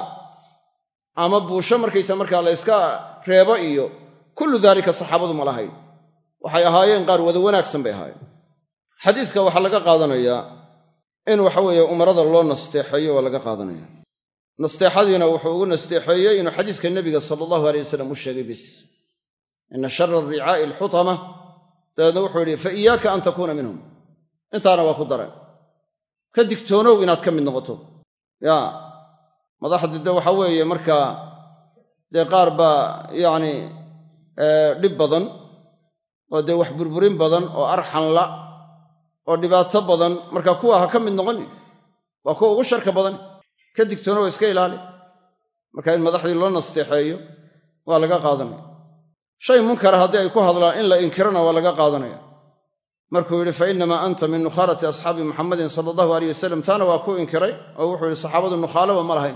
ama buusho markaysa markaa la yska reebo iyo kullu daalika saxaabadu ma lahayn waxay ahaayeen qaar wada wanaagsan bay ahaayeen xadiiska waxaa laga qaadanayaa in waxa weeye umarada loo nasteexeeyo waa laga qaadanaya nasteexadiina wuxuu ugu nasteexeeyey inuu xadiiska nebiga sala allahu alay wasalam u sheegay bis ina shara alricaa'i alxutama dabeedna wuxuu yidhi fa iyaaka an takuuna minhum intaana waa ku dareen ka digtoonow inaad ka mid noqoto yaa madaxdii de waxa weeye markaa dee qaar baa yacni dhib badan oo dee wax burburin badan oo arxanla oo dhibaato badan marka kuwa ha ka mid noqoni waa kuwa ugu sharka badan ka digtoonow iska ilaali marka in madaxdii loo nasteexeeyo waa laga qaadanaya shay munkara haddii ay ku hadlaan in la inkirana waa laga qaadanaya markuu yidhi fa innamaa anta min nukhaalati asxaabi muxammadin sala allahu alayh wasalam taana waa ku inkiray oo wuxuu yidhi saxaabadu nukhaalaba ma lahayn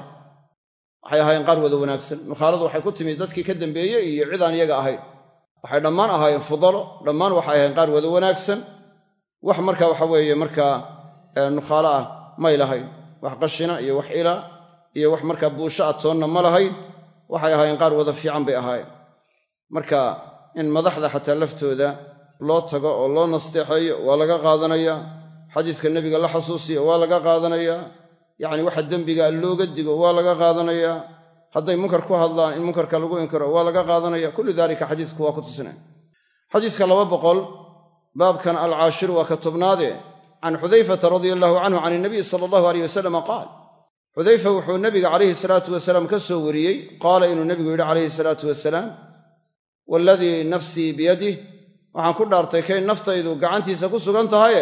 waxay ahaayeen qaar wada wanaagsan nukhaaladu waxay ku timi dadkii ka dambeeyey iyo cid aan iyaga ahayn waxay dhammaan ahaayeen fudalo dhammaan waxay ahayn qaar wada wanaagsan wax marka waxa weeye markaa nukhaalo ah may lahayn wax qashina iyo wax ila iyo wax markaa buusho atoonna ma lahayn waxay ahaayeen qaar wada fiican bay ahaayeen marka in madaxda xataa laftooda loo tago oo loo nasteexeeyo waa laga qaadanayaa xadiiska nebiga la xasuusiyo waa laga qaadanayaa yacni waxa dembiga looga digo waa laga qaadanayaa hadday munkar ku hadlaan in munkarka lagu inkiro waa laga qaadanaya kullu daalika xadiisku waa ku tusinaya xadiiska laba boqol baabkan alcaashir waa ka tobnaade can xudayfata radia allahu canhu can inabiyi sala allahu aleyh wasalam qaal xudayfa wuxuu nebiga calayhi salaatu wasalaam ka soo wariyey qaala inuu nebigu yidhi calayhi salaatu wasalaam waaladii nafsii biyadih waxaan ku dhaartay kay naftaydu gacantiisa ku sugan tahaye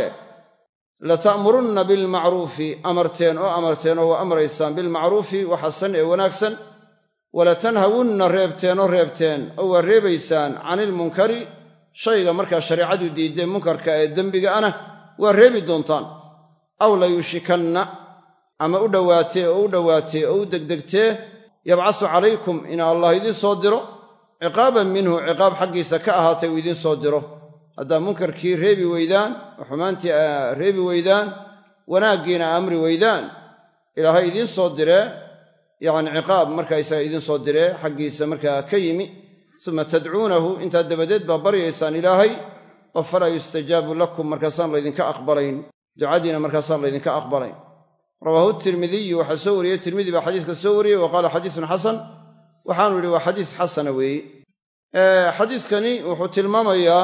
lata'murunna bilmacruufi amarteen oo amarteen oo waa amraysaan bilmacruufi waxasan ee wanaagsan walatanhawunna reebteen oo reebteen oo waa reebaysaan canilmunkari shayga markaa shareecadu diiddee munkarka ee dembiga ana waa reebi doontaan aw layushikanna ama u dhowaatee oo u dhowaatee oo u degdegtee yabcasu calaykum in allah idiin soo diro ciqaaban minhu ciqaab xaggiisa ka ahaatay uu idiin soo diro haddaa munkarkii reebi weydaan oo xumaantii aa reebi weydaan wanaaggiina amri weydaan ilaahay idiin soo diree yacni ciqaab markaa isaga idiin soo diree xaggiisa markaa ka yimi suma tadcuunahu intaa dabadeed baa baryaysaan ilaahay oo falaa yustajaabu lakum markaasaan laydinka aqbalayn ducadiina markaasaan laydinka aqbalayn rawaahu tirmidiyu waxaa soo wariyey tirmidi baa xadiiska soo wariyey wa qaala xadiisun xasan waxaanu yidhi waa xadiis xasana weeye xadiiskani wuxuu tilmaamayaa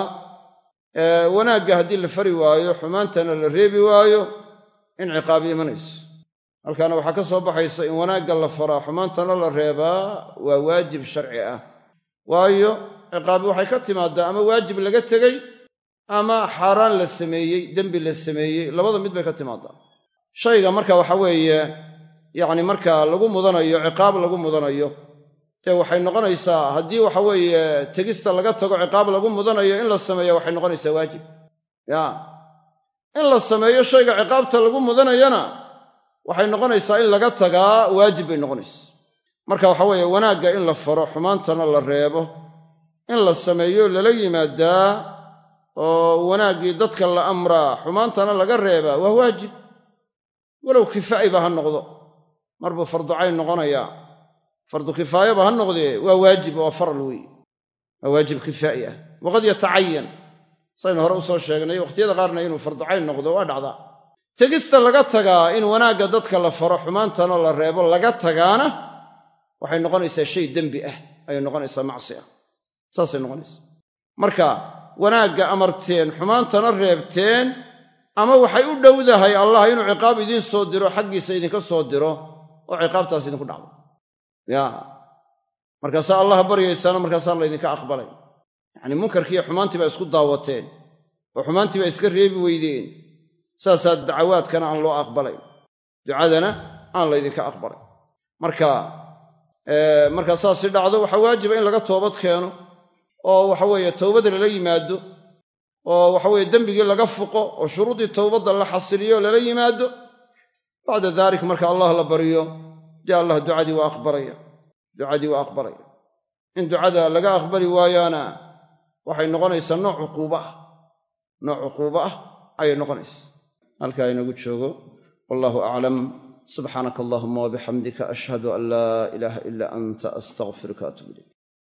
wanaagga haddii la fari waayo xumaantana la reebi waayo in ciqaabi imanayso halkaana waxaa ka soo baxaysa in wanaagga la faraa xumaantana la reebaa waa waajib sharci ah waayo ciqaabi waxay ka timaadaa ama waajib laga tegey ama xaaraan la sameeyey dembi la sameeyey labada mid bay ka timaadaa shayga marka waxa weeye yacni markaa lagu mudanayo ciqaab lagu mudanayo dee waxay noqonaysaa haddii waxa weeye tegista laga tago ciqaab lagu mudanayo in la sameeyo waxay noqonaysaa waajib ya in la sameeyo shayga ciqaabta lagu mudanayana waxay noqonaysaa in laga tagaa waajib bay noqonaysaa marka waxa weeye wanaagga in la faro xumaantana la reebo in la sameeyo lala yimaadaa oo wanaaggii dadka la amraa xumaantana laga reebaa waa waajib walow kifaa'iba ha noqdo mar buu fardu cayn noqonayaa fardu kifaayaba ha noqdee waa waajib waa faral weeye waa waajib kifaa'i ah waqad yatacayan saynu hore u soo sheegnay wakhtiyada qaarna inuu fardu cayn noqdo waa dhacdaa tegista laga tagaa in wanaagga dadka la faro xumaantana la reebo laga tagaana waxay noqonaysaa shay dembi ah ayay noqonaysaa macsi ah saasay noqonaysaa marka wanaagga amarteen xumaantana reebteen ama waxay u dhowdahay allah inuu ciqaab idiin soo diro xaggiisa idinka soo diro oo ciqaabtaas idinku dhacdo ya markaasaa allah baryaysaana markaasaa laydinka aqbalay yacni munkarkii iyo xumaantii baa isku daawateen oo xumaantii baa iska reebi weydeen saasaa dacawaadkana aan loo aqbalay ducadana aan laydinka aqbalay marka markaa saasi dhacdo waxaa waajiba in laga toobad keeno oo waxaweeye towbad lala yimaado oo waxaweeye dembigii laga fuqo oo shuruudii towbadda la xasiliyo lala yimaado bacda daalik marka allah la baryo dee allah ducadii waa aqbalaya ducadii waa aqbalaya in ducada laga aqbali waayaana waxay noqonaysaa nooc cuquubo ah nooc cuquubo ah ayay noqonaysaa halkaa inagu joogo wallahu aclam. subxaanaka allahuma wabixamdika ashhadu an laa ilaaha ila anta astaqfiruka atuub ilayk.